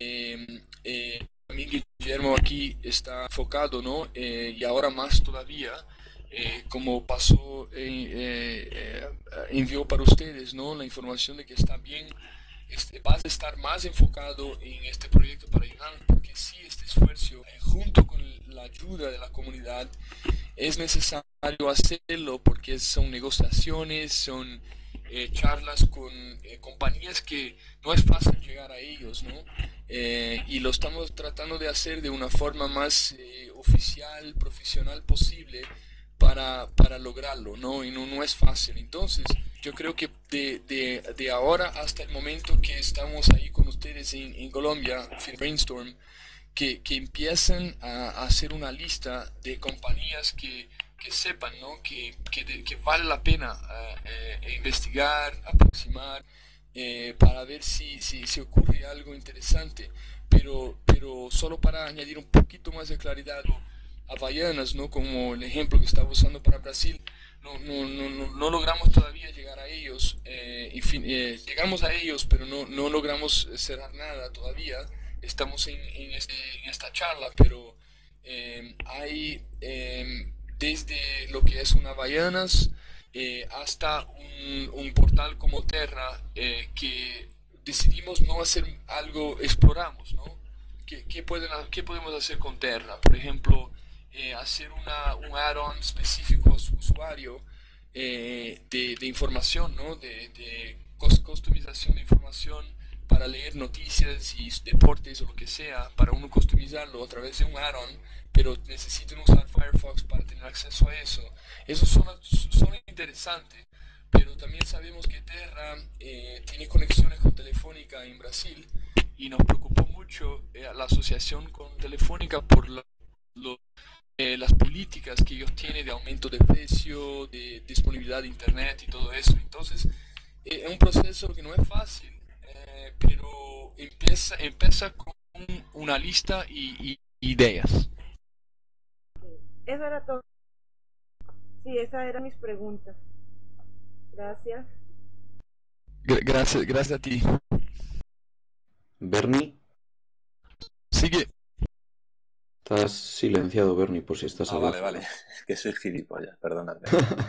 eh, eh, también Guillermo aquí está enfocado, ¿no? Eh, y ahora más todavía, eh, como pasó, eh, eh, eh, envió para ustedes, ¿no? La información de que está bien, este, vas a estar más enfocado en este proyecto para ayudarnos, porque sí, este esfuerzo, eh, junto con la ayuda de la comunidad, es necesario hacerlo porque son negociaciones, son eh, charlas con eh, compañías que no es fácil llegar a ellos, ¿no? Eh, y lo estamos tratando de hacer de una forma más eh, oficial, profesional posible para, para lograrlo, ¿no? Y no, no es fácil. Entonces, yo creo que de, de, de ahora hasta el momento que estamos ahí con ustedes en, en Colombia, Brainstorm, que, que empiezan a, a hacer una lista de compañías que, que sepan, ¿no? que, que, de- que vale la pena eh, eh, investigar, aproximar, eh, para ver si, si, si ocurre algo interesante. Pero, pero solo para añadir un poquito más de claridad, Havaianas, ¿no? Como el ejemplo que estaba usando para Brasil, no, no, no, no, no logramos todavía llegar a ellos, eh, y fin- eh, llegamos a ellos, pero no, no logramos cerrar nada todavía. Estamos en, en este- en esta charla, pero eh, hay eh, desde lo que es una Havaianas eh, hasta un, un portal como Terra, eh, que decidimos no hacer algo, exploramos, ¿no? ¿Qué, qué pueden, qué podemos hacer con Terra? Por ejemplo, eh, hacer una, un add-on específico a su usuario, eh, de, de información, ¿no? De, de cus- customización de información para leer noticias y deportes o lo que sea, para uno customizarlo a través de un add-on, pero necesitan usar Firefox para tener acceso a eso. Eso son, son interesantes, pero también sabemos que Terra eh, tiene conexiones con Telefónica en Brasil y nos preocupó mucho eh, la asociación con Telefónica por lo- lo- eh, las políticas que ellos tienen de aumento de precio, de disponibilidad de internet y todo eso. Entonces, eh, es un proceso que no es fácil, eh, pero empieza, empieza con una lista y, y ideas. Eso era todo. Sí, esas eran mis preguntas. Gracias. Gra- Gracias, gracias a ti. Bernie, Sigue. estás silenciado, Bernie, por si estás Ah, vale, hablando. vale. Que soy gilipollas, perdonadme.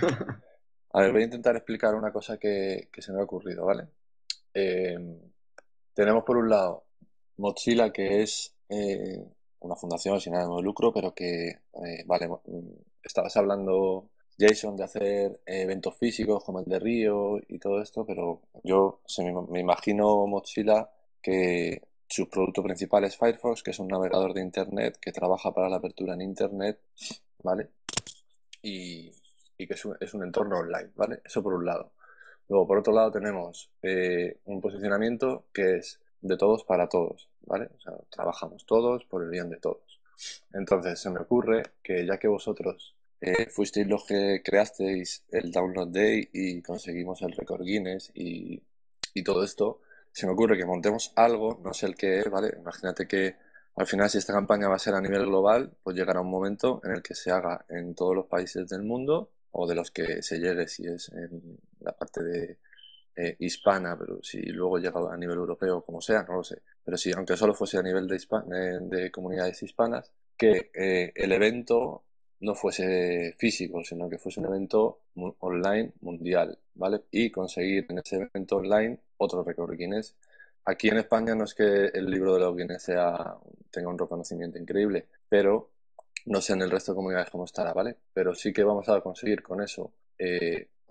A ver, voy a intentar explicar una cosa que, que se me ha ocurrido, ¿vale? Eh, tenemos por un lado Mozilla, que es eh, una fundación sin ánimo de lucro, pero que, eh, vale, mm, estabas hablando, Jason, de hacer eh, eventos físicos como el de Río y todo esto, pero yo se me, me imagino Mozilla que su producto principal es Firefox, que es un navegador de Internet que trabaja para la apertura en Internet, ¿vale? Y, y que es un, es un entorno online, ¿vale? Eso por un lado. Luego, por otro lado, tenemos eh, un posicionamiento que es de todos para todos, ¿vale? O sea, trabajamos todos por el bien de todos. Entonces, se me ocurre que ya que vosotros eh, fuisteis los que creasteis el Download Day y conseguimos el récord Guinness y, y todo esto, se me ocurre que montemos algo, no sé el qué es, ¿vale? Imagínate que al final, si esta campaña va a ser a nivel global, pues llegará un momento en el que se haga en todos los países del mundo o de los que se llegue si es en la parte de eh, hispana, pero si luego llega a nivel europeo, como sea, no lo sé. Pero sí, aunque solo fuese a nivel de, hispa- eh, de comunidades hispanas, que eh, el evento no fuese físico, sino que fuese un evento mu- online mundial, ¿vale? Y conseguir en ese evento online otro récord Guinness. Aquí en España no es que el libro de los Guinness sea, tenga un reconocimiento increíble, pero no sé en el resto de comunidades cómo estará, ¿vale? Pero sí que vamos a conseguir con eso eh,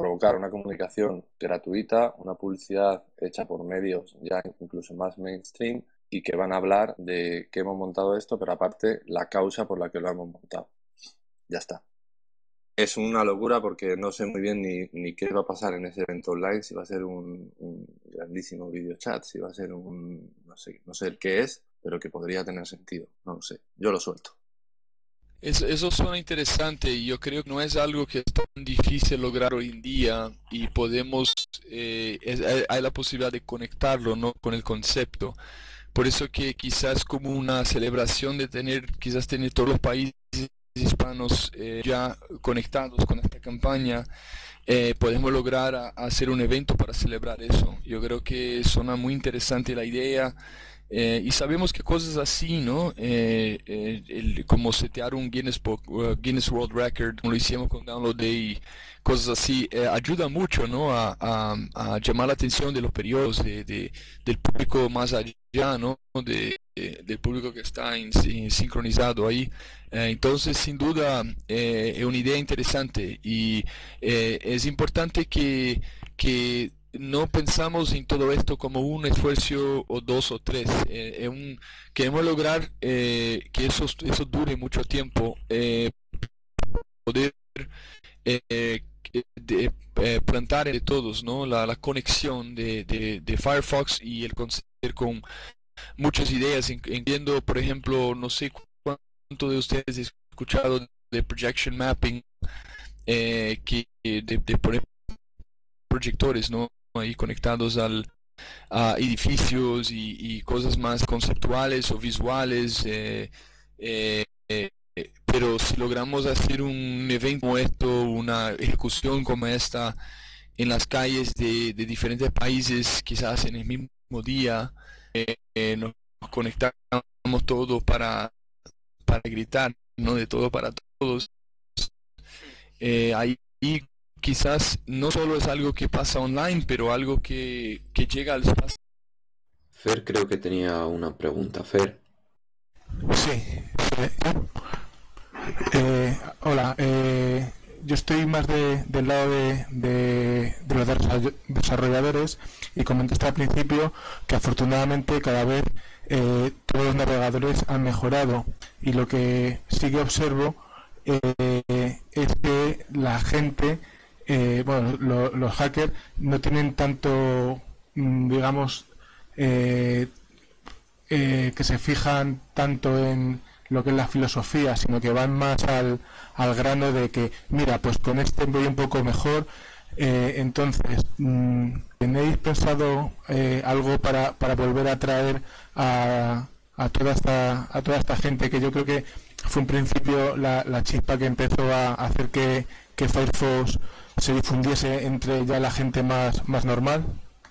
provocar una comunicación gratuita, una publicidad hecha por medios ya incluso más mainstream y que van a hablar de que hemos montado esto, pero aparte la causa por la que lo hemos montado. Ya está. Es una locura porque no sé muy bien ni, ni qué va a pasar en ese evento online, si va a ser un, un grandísimo video chat, si va a ser un... no sé, no sé el qué es, pero que podría tener sentido. No lo sé. Yo lo suelto. Eso, eso suena interesante y yo creo que no es algo que es tan difícil lograr hoy en día y podemos, eh, es- hay, hay la posibilidad de conectarlo, ¿no? Con el concepto. Por eso que quizás como una celebración de tener, quizás tener todos los países hispanos eh, ya conectados con esta campaña, eh, podemos lograr a- a hacer un evento para celebrar eso. Yo creo que suena muy interesante la idea. Eh, y sabemos que cosas así, ¿no? Eh, eh, el- como setear un Guinness, Book- uh, Guinness World Record, como lo hicimos con Download Day, y cosas así, eh, ayuda mucho, ¿no? A, a- a llamar la atención de los periodos, de, de- del público más allá, ¿no? De, de- del público que está en- en- sincronizado ahí. Eh, entonces, sin duda, eh, es una idea interesante y eh, es importante que, que no pensamos en todo esto como un esfuerzo o dos o tres. Eh, es un- queremos lograr eh, que eso, eso dure mucho tiempo, eh, poder eh, que- de, eh, plantar entre todos, ¿no? La, la conexión de, de- de Firefox y el concepto con muchas ideas, in- incluyendo, por ejemplo, no sé cuánto de ustedes han escuchado de projection mapping, eh, que de, de poner proyectores, ¿no? Ahí conectados al, a edificios y, y cosas más conceptuales o visuales, eh, eh, eh, pero si logramos hacer un evento como esto, una ejecución como esta en las calles de, de diferentes países, quizás en el mismo día, eh, eh, nos conectamos todos para, para gritar, ¿no? De todo para todos. Eh, ahí quizás no solo es algo que pasa online, pero algo que, que llega al espacio. Fer creo que tenía una pregunta. Fer, Sí, eh, eh, hola, eh, yo estoy más de- del lado de, de- de los desarroll- desarrolladores y comentaste al principio que afortunadamente cada vez eh, todos los navegadores han mejorado y lo que sí que observo eh, es que la gente, eh, bueno, lo- los hackers no tienen tanto, mm, digamos, eh, eh, que se fijan tanto en lo que es la filosofía, sino que van más al, al grano de que, mira, pues con este voy un poco mejor. Eh, entonces, mm, ¿tenéis pensado eh, algo para, para volver a traer a, a toda esta a toda esta gente que yo creo que fue en principio la, la chispa que empezó a hacer que, que Firefox se difundiese entre ya la gente más, más normal?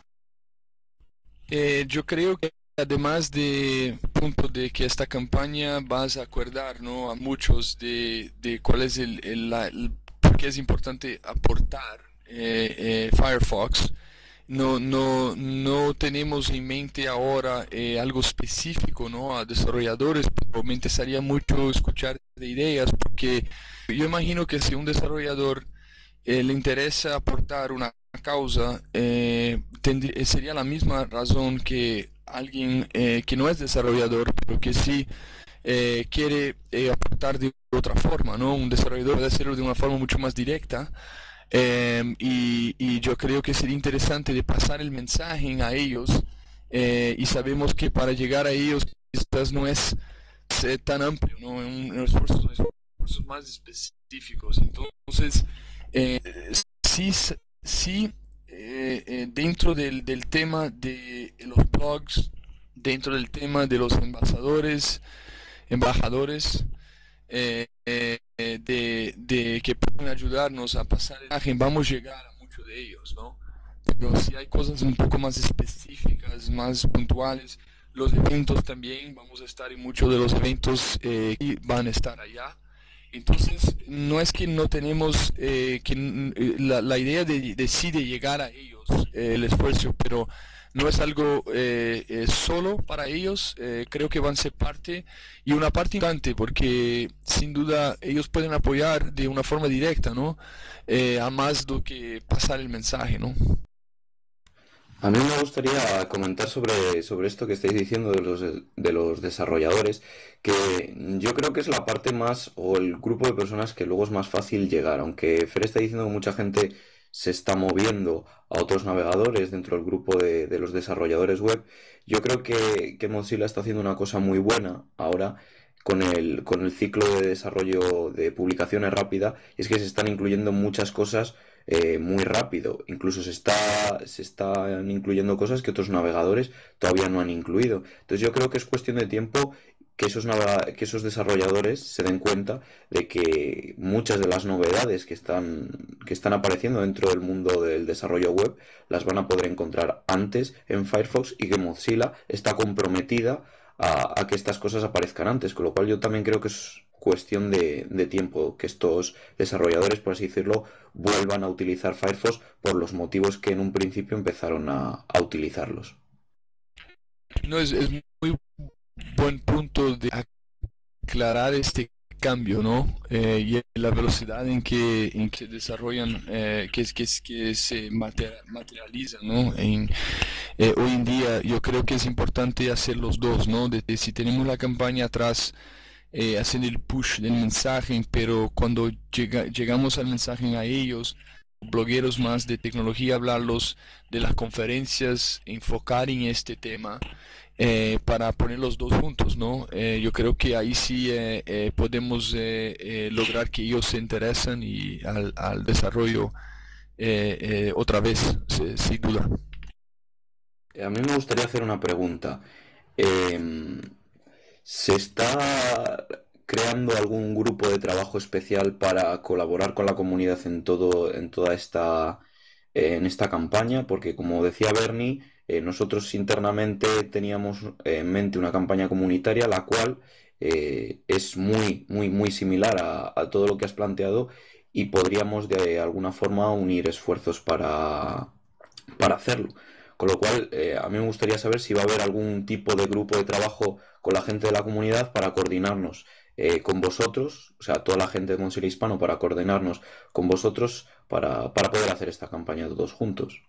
Eh, yo creo que además de punto de que esta campaña vas a acordar, ¿no? A muchos de, de cuál es el, el, la- el- por qué es importante aportar eh, eh, Firefox. No, no, no tenemos en mente ahora eh, algo específico, ¿no? A desarrolladores, pero me interesaría mucho escuchar de ideas, porque yo imagino que si un desarrollador eh, le interesa aportar una causa, eh, tendrí- eh, sería la misma razón que alguien eh, que no es desarrollador, pero que sí eh, quiere eh, aportar de otra forma, ¿no? Un desarrollador puede hacerlo de una forma mucho más directa. Em, y, y yo creo que sería interesante de pasar el mensaje a ellos, eh, y sabemos que para llegar a ellos quizás no es eh, tan amplio, ¿no? Es un, un esfuerzo, son esfuerzos más específicos. Entonces, eh, sí, s- sí eh, eh, dentro del, del tema de los blogs, dentro del tema de los embajadores, embajadores, eh, eh, eh, de, de que pueden ayudarnos a pasar la imagen, vamos a llegar a muchos de ellos, ¿no? Pero si hay cosas un poco más específicas, más puntuales, los eventos también, vamos a estar en muchos de los eventos eh, y van a estar allá. Entonces, no es que no tenemos eh, que n- eh, la, la idea de, de sí de llegar a ellos, eh, el esfuerzo, pero no es algo eh, eh, solo para ellos, eh, creo que van a ser parte y una parte importante porque sin duda ellos pueden apoyar de una forma directa, ¿no? Eh, a más de que pasar el mensaje, ¿no? A mí me gustaría comentar sobre, sobre esto que estáis diciendo de los, de los desarrolladores, que yo creo que es la parte más, o el grupo de personas que luego es más fácil llegar, aunque Fer está diciendo que mucha gente se está moviendo a otros navegadores dentro del grupo de, de los desarrolladores web. Yo creo que, que Mozilla está haciendo una cosa muy buena ahora con el, con el ciclo de desarrollo de publicaciones rápida, y es que se están incluyendo muchas cosas eh, muy rápido. Incluso se está, se están incluyendo cosas que otros navegadores todavía no han incluido. Entonces yo creo que es cuestión de tiempo que esos, navega- que esos desarrolladores se den cuenta de que muchas de las novedades que están, que están apareciendo dentro del mundo del desarrollo web las van a poder encontrar antes en Firefox, y que Mozilla está comprometida a, a que estas cosas aparezcan antes, con lo cual yo también creo que es cuestión de, de tiempo que estos desarrolladores, por así decirlo, vuelvan a utilizar Firefox por los motivos que en un principio empezaron a, a utilizarlos. No, es, es muy buen punto de aclarar este cambio, ¿no? Eh, y la velocidad en que, en que se desarrollan, eh, que, que, que se mater- materializan, ¿no? En, eh, hoy en día yo creo que es importante hacer los dos, ¿no? De, de si tenemos la campaña atrás, eh, haciendo el push del mensaje, pero cuando llega, llegamos al mensaje a ellos, blogueros más de tecnología, hablarlos de las conferencias, enfocar en este tema, eh, para poner los dos juntos, ¿no? Eh, yo creo que ahí sí eh, eh, podemos eh, eh, lograr que ellos se interesen y al, al desarrollo eh, eh, otra vez, se- sin duda. A mí me gustaría hacer una pregunta. Em, ¿Se está creando algún grupo de trabajo especial para colaborar con la comunidad en todo, en toda esta, eh, en esta campaña? Porque como decía Bernie, eh, nosotros internamente teníamos eh, en mente una campaña comunitaria, la cual eh, es muy, muy, muy similar a, a todo lo que has planteado, y podríamos de alguna forma unir esfuerzos para, para hacerlo. Con lo cual, eh, a mí me gustaría saber si va a haber algún tipo de grupo de trabajo con la gente de la comunidad para coordinarnos eh, con vosotros, o sea, toda la gente de Mozilla Hispano para coordinarnos con vosotros para, para poder hacer esta campaña todos juntos.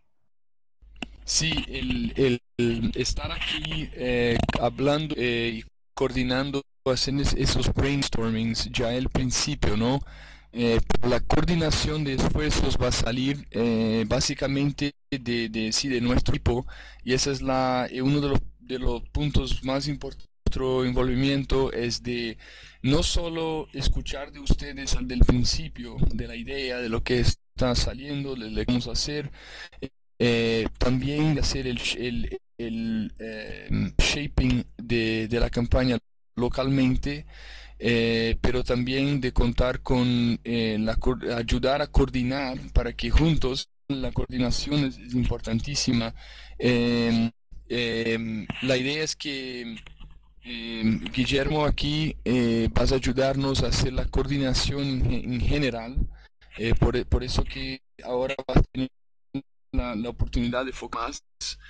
Sí, el, el- el estar aquí eh, hablando eh, y coordinando, haciendo es- esos brainstormings ya al principio, ¿no? Eh, pero la coordinación de esfuerzos va a salir eh, básicamente de, de, sí, de nuestro equipo, y ese es la, eh, uno de los, de los puntos más importantes. Nuestro envolvimiento es de no solo escuchar de ustedes al del principio, de la idea, de lo que está saliendo, de lo que vamos a hacer, eh, también de hacer el, sh- el, el, eh, shaping de, de la campaña localmente, eh, pero también de contar con eh, la, coor- ayudar a coordinar para que juntos, la coordinación es, es importantísima. Em, em, la idea es que eh, Guillermo aquí eh, vas a ayudarnos a hacer la coordinación en, ge- en general, eh, por, e- por eso que ahora vas a tener la, la oportunidad de enfocar más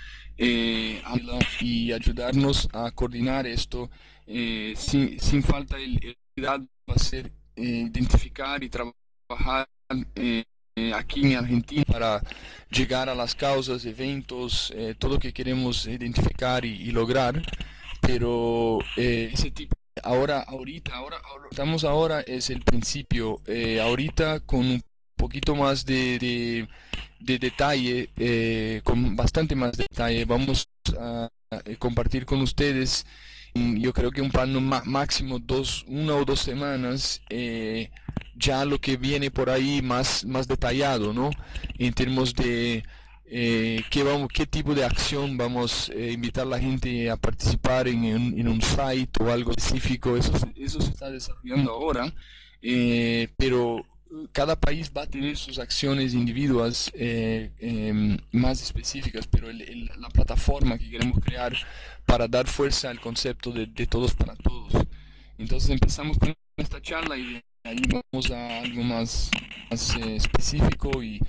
eh, a- y ayudarnos a coordinar esto, eh, sin, sin falta el, el cuidado va a ser eh, identificar y trabajar eh, eh, aquí en Argentina para llegar a las causas, eventos, eh, todo lo que queremos identificar y, y lograr, pero eh, ese tipo ahora ahorita ahora, ahora- estamos ahora es el principio, eh, ahorita con un poquito más de, de, de detalle, eh, con bastante más detalle vamos a, a compartir con ustedes. Mm, yo creo que un plano ma- máximo dos una o dos semanas, eh, ya lo que viene por ahí más más detallado, ¿no? En términos de eh, qué vamos, qué tipo de acción vamos a invitar a la gente a participar en, un en un site o algo específico. Eso, se- eso se está desarrollando ahora, eh, pero cada país va a tener sus acciones individuales eh, em, más específicas, pero el- el- la plataforma que queremos crear para dar fuerza al concepto de, de todos para todos. Entonces empezamos con esta charla y de ahí vamos a algo más, más eh, específico y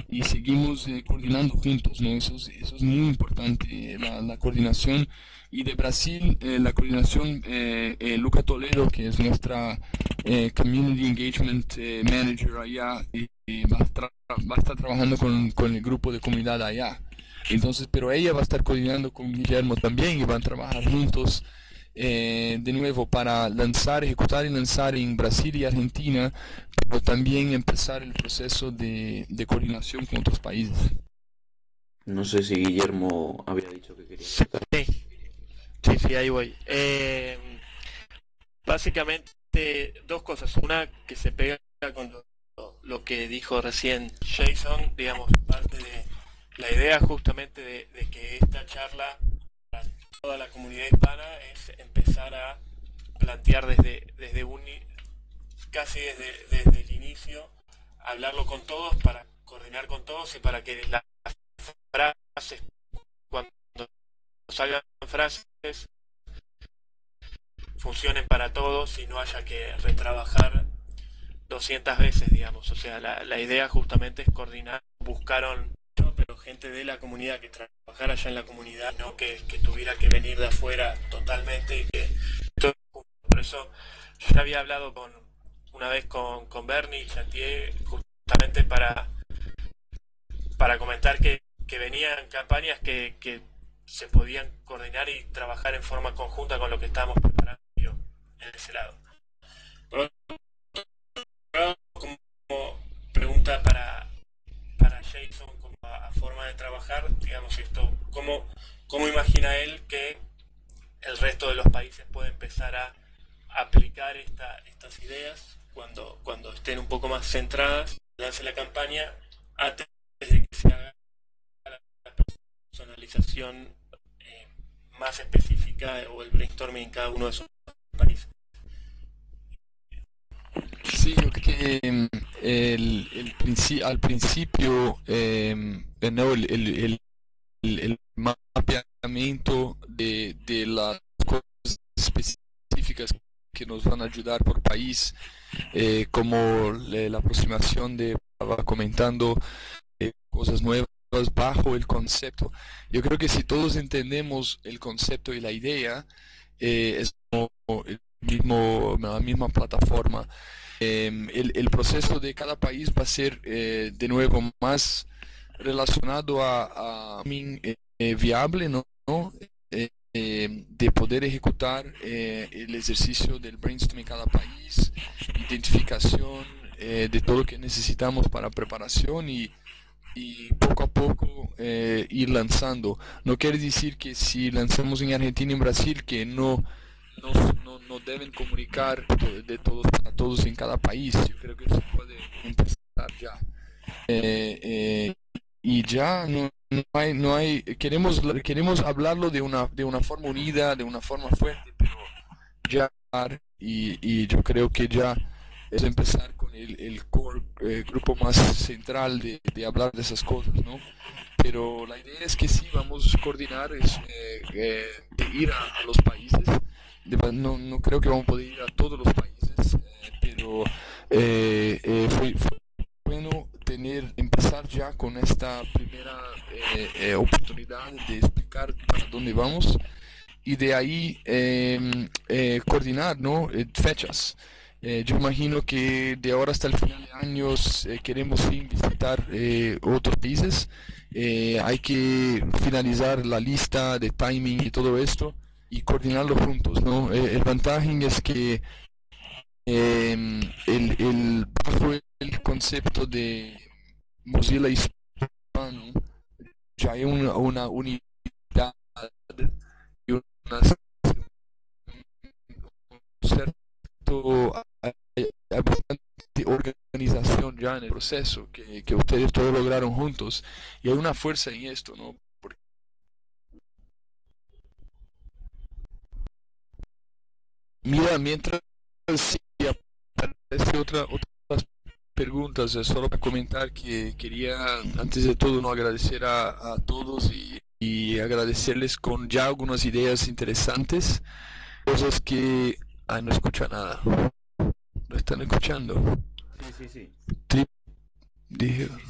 y seguimos eh, coordinando juntos, ¿no? Eso es, eso es muy importante, la, la coordinación. Y de Brasil, eh, la coordinación, eh, eh, Luca Toledo, que es nuestra eh, Community Engagement eh, Manager allá, eh, eh, va, a tra- va a estar trabajando con, con el grupo de comunidad allá. Entonces, pero ella va a estar coordinando con Guillermo también y van a trabajar juntos eh, de nuevo para lanzar, ejecutar y lanzar en Brasil y Argentina, pero también empezar el proceso de, de coordinación con otros países. No sé si Guillermo había dicho que quería contar. Sí, sí, sí, ahí voy. Eh, básicamente dos cosas. Una que se pega con lo, lo que dijo recién Jason, digamos, parte de la idea justamente de, de que esta charla para toda la comunidad hispana es empezar a plantear desde, desde un, casi desde, desde el inicio, hablarlo con todos para coordinar con todos y para que las frases, cuando salgan frases, funcionen para todos y no haya que retrabajar doscientas veces, digamos. O sea, la, la idea justamente es coordinar. Buscaron, ¿no? Pero gente de la comunidad que trabajara allá en la comunidad, no que, que tuviera que venir de afuera totalmente y que por eso yo ya había hablado con una vez con, con Bernie y Chantier justamente para para comentar que, que venían campañas que, que se podían coordinar y trabajar en forma conjunta con lo que estábamos preparando en ese lado. Por otro lado, como pregunta para, para Jason, como a, a forma de trabajar, digamos esto, ¿cómo, cómo imagina él que el resto de los países puede empezar a aplicar esta, estas ideas cuando, cuando estén un poco más centradas, lance la campaña antes de que se haga la personalización eh, más específica o el brainstorming en cada uno de esos países? Sí, yo creo que em, el, el princi- al principio, em, eh, no, el, el, el, el- el mapeamiento de, de las cosas específicas que nos van a ayudar por país, eh, como le- la aproximación de, estaba comentando, eh, cosas nuevas bajo el concepto. Yo creo que si todos entendemos el concepto y la idea, eh, es como el mismo, la misma plataforma. Em, el, el proceso de cada país va a ser eh, de nuevo más relacionado a, a timing, eh, eh, viable, ¿no? ¿no? Eh, eh, de poder ejecutar eh, el ejercicio del brainstorming en cada país, identificación eh, de todo lo que necesitamos para preparación y, y poco a poco eh, ir lanzando. No quiere decir que si lanzamos en Argentina y en Brasil que no, no, no, no deben comunicar to- de todos a todos en cada país. Yo creo que se puede empezar ya. Eh, eh, y ya no, no hay, no hay, queremos, queremos hablarlo de una, de una forma unida, de una forma fuerte, pero ya, y, y yo creo que ya es empezar con el, el core, eh, grupo más central de, de hablar de esas cosas, ¿no? Pero la idea es que sí, vamos a coordinar, es, eh, eh, de ir a, a los países, de- no, no creo que vamos a poder ir a todos los países, eh, pero eh, eh, fue, fue bueno tener, empezar ya con esta primera eh, eh, oportunidad de explicar para dónde vamos y de ahí eh, eh, coordinar, ¿no? Eh, fechas. Eh, yo imagino que de ahora hasta el final de años eh, queremos sí visitar eh, otros países. Eh, hay que finalizar la lista de timing y todo esto y coordinarlo juntos, ¿no? Eh, el ventaja es que eh, el, el- bajo el concepto de Mozilla Hispano ya hay una, una unidad y una cierto, hay, hay bastante organización ya en el proceso que, que ustedes todos lograron juntos y hay una fuerza en esto, ¿no? Porque, mira, mientras sí aparece otra, otras preguntas, es solo para comentar que quería antes de todo no agradecer a, a todos y, y agradecerles con ya algunas ideas interesantes, cosas que... Ah, no escucha nada. ¿Lo están escuchando? Sí, sí, sí. Tri- dije,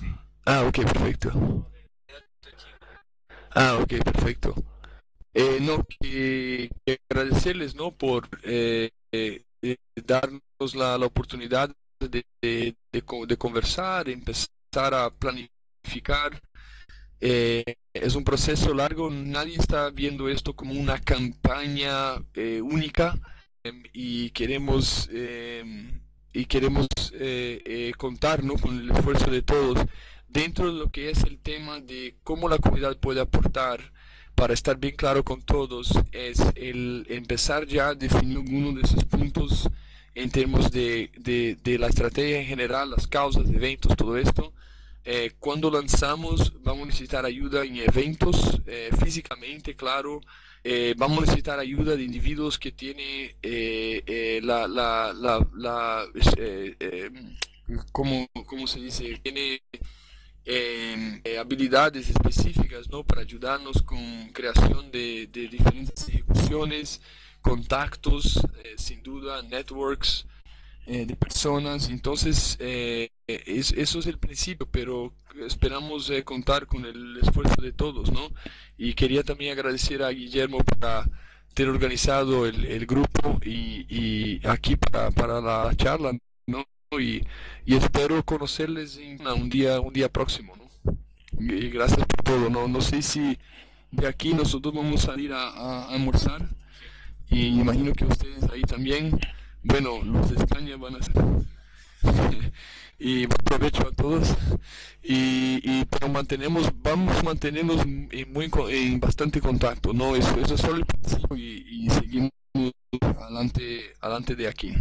Ah, ok, perfecto. Ah, ok, perfecto. Eh, no, que, que agradecerles, ¿no? Por eh, eh, eh, darnos la, la oportunidad de, de, de co- de conversar, empezar a planificar. Eh, es un proceso largo, nadie está viendo esto como una campaña eh, única, em, y queremos, em, y queremos eh, eh, contar, ¿no? Con el esfuerzo de todos dentro de lo que es el tema de cómo la comunidad puede aportar. Para estar bien claro con todos, es el empezar ya a definir algunos de esos puntos en términos de, de, de la estrategia en general, las causas, eventos, todo esto. Eh, cuando lanzamos, vamos a necesitar ayuda en eventos, eh, físicamente, claro. Eh, vamos a necesitar ayuda de individuos que tienen eh, eh, la, la, la, la eh, eh, ¿cómo, cómo se dice? Tiene eh, eh, habilidades específicas, ¿no? Para ayudarnos con creación de, de diferentes ejecuciones, contactos, eh, sin duda, networks eh, de personas. Entonces, eh, es- eso es el principio, pero esperamos eh, contar con el esfuerzo de todos, ¿no? Y quería también agradecer a Guillermo por ter organizado el, el grupo y, y aquí para, para la charla, ¿no? Y, y espero conocerles en un día, un día próximo, ¿no? Y, y gracias por todo, ¿no? No sé si de aquí nosotros vamos a salir a, a- a almorzar, y imagino que ustedes ahí también. Bueno, los de España van a ser. Y buen provecho a todos. Y, y pero mantenemos, vamos a mantenernos en, muy, co- en bastante contacto, ¿no? Eso, eso es solo el principio, y, y seguimos adelante, adelante de aquí.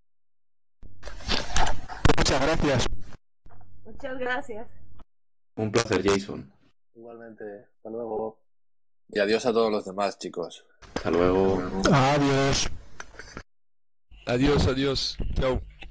Muchas gracias. Muchas gracias. Un placer, Jason. Igualmente, hasta luego. Y adiós a todos los demás, chicos. Hasta luego. Adiós. Adiós, adiós. Chao.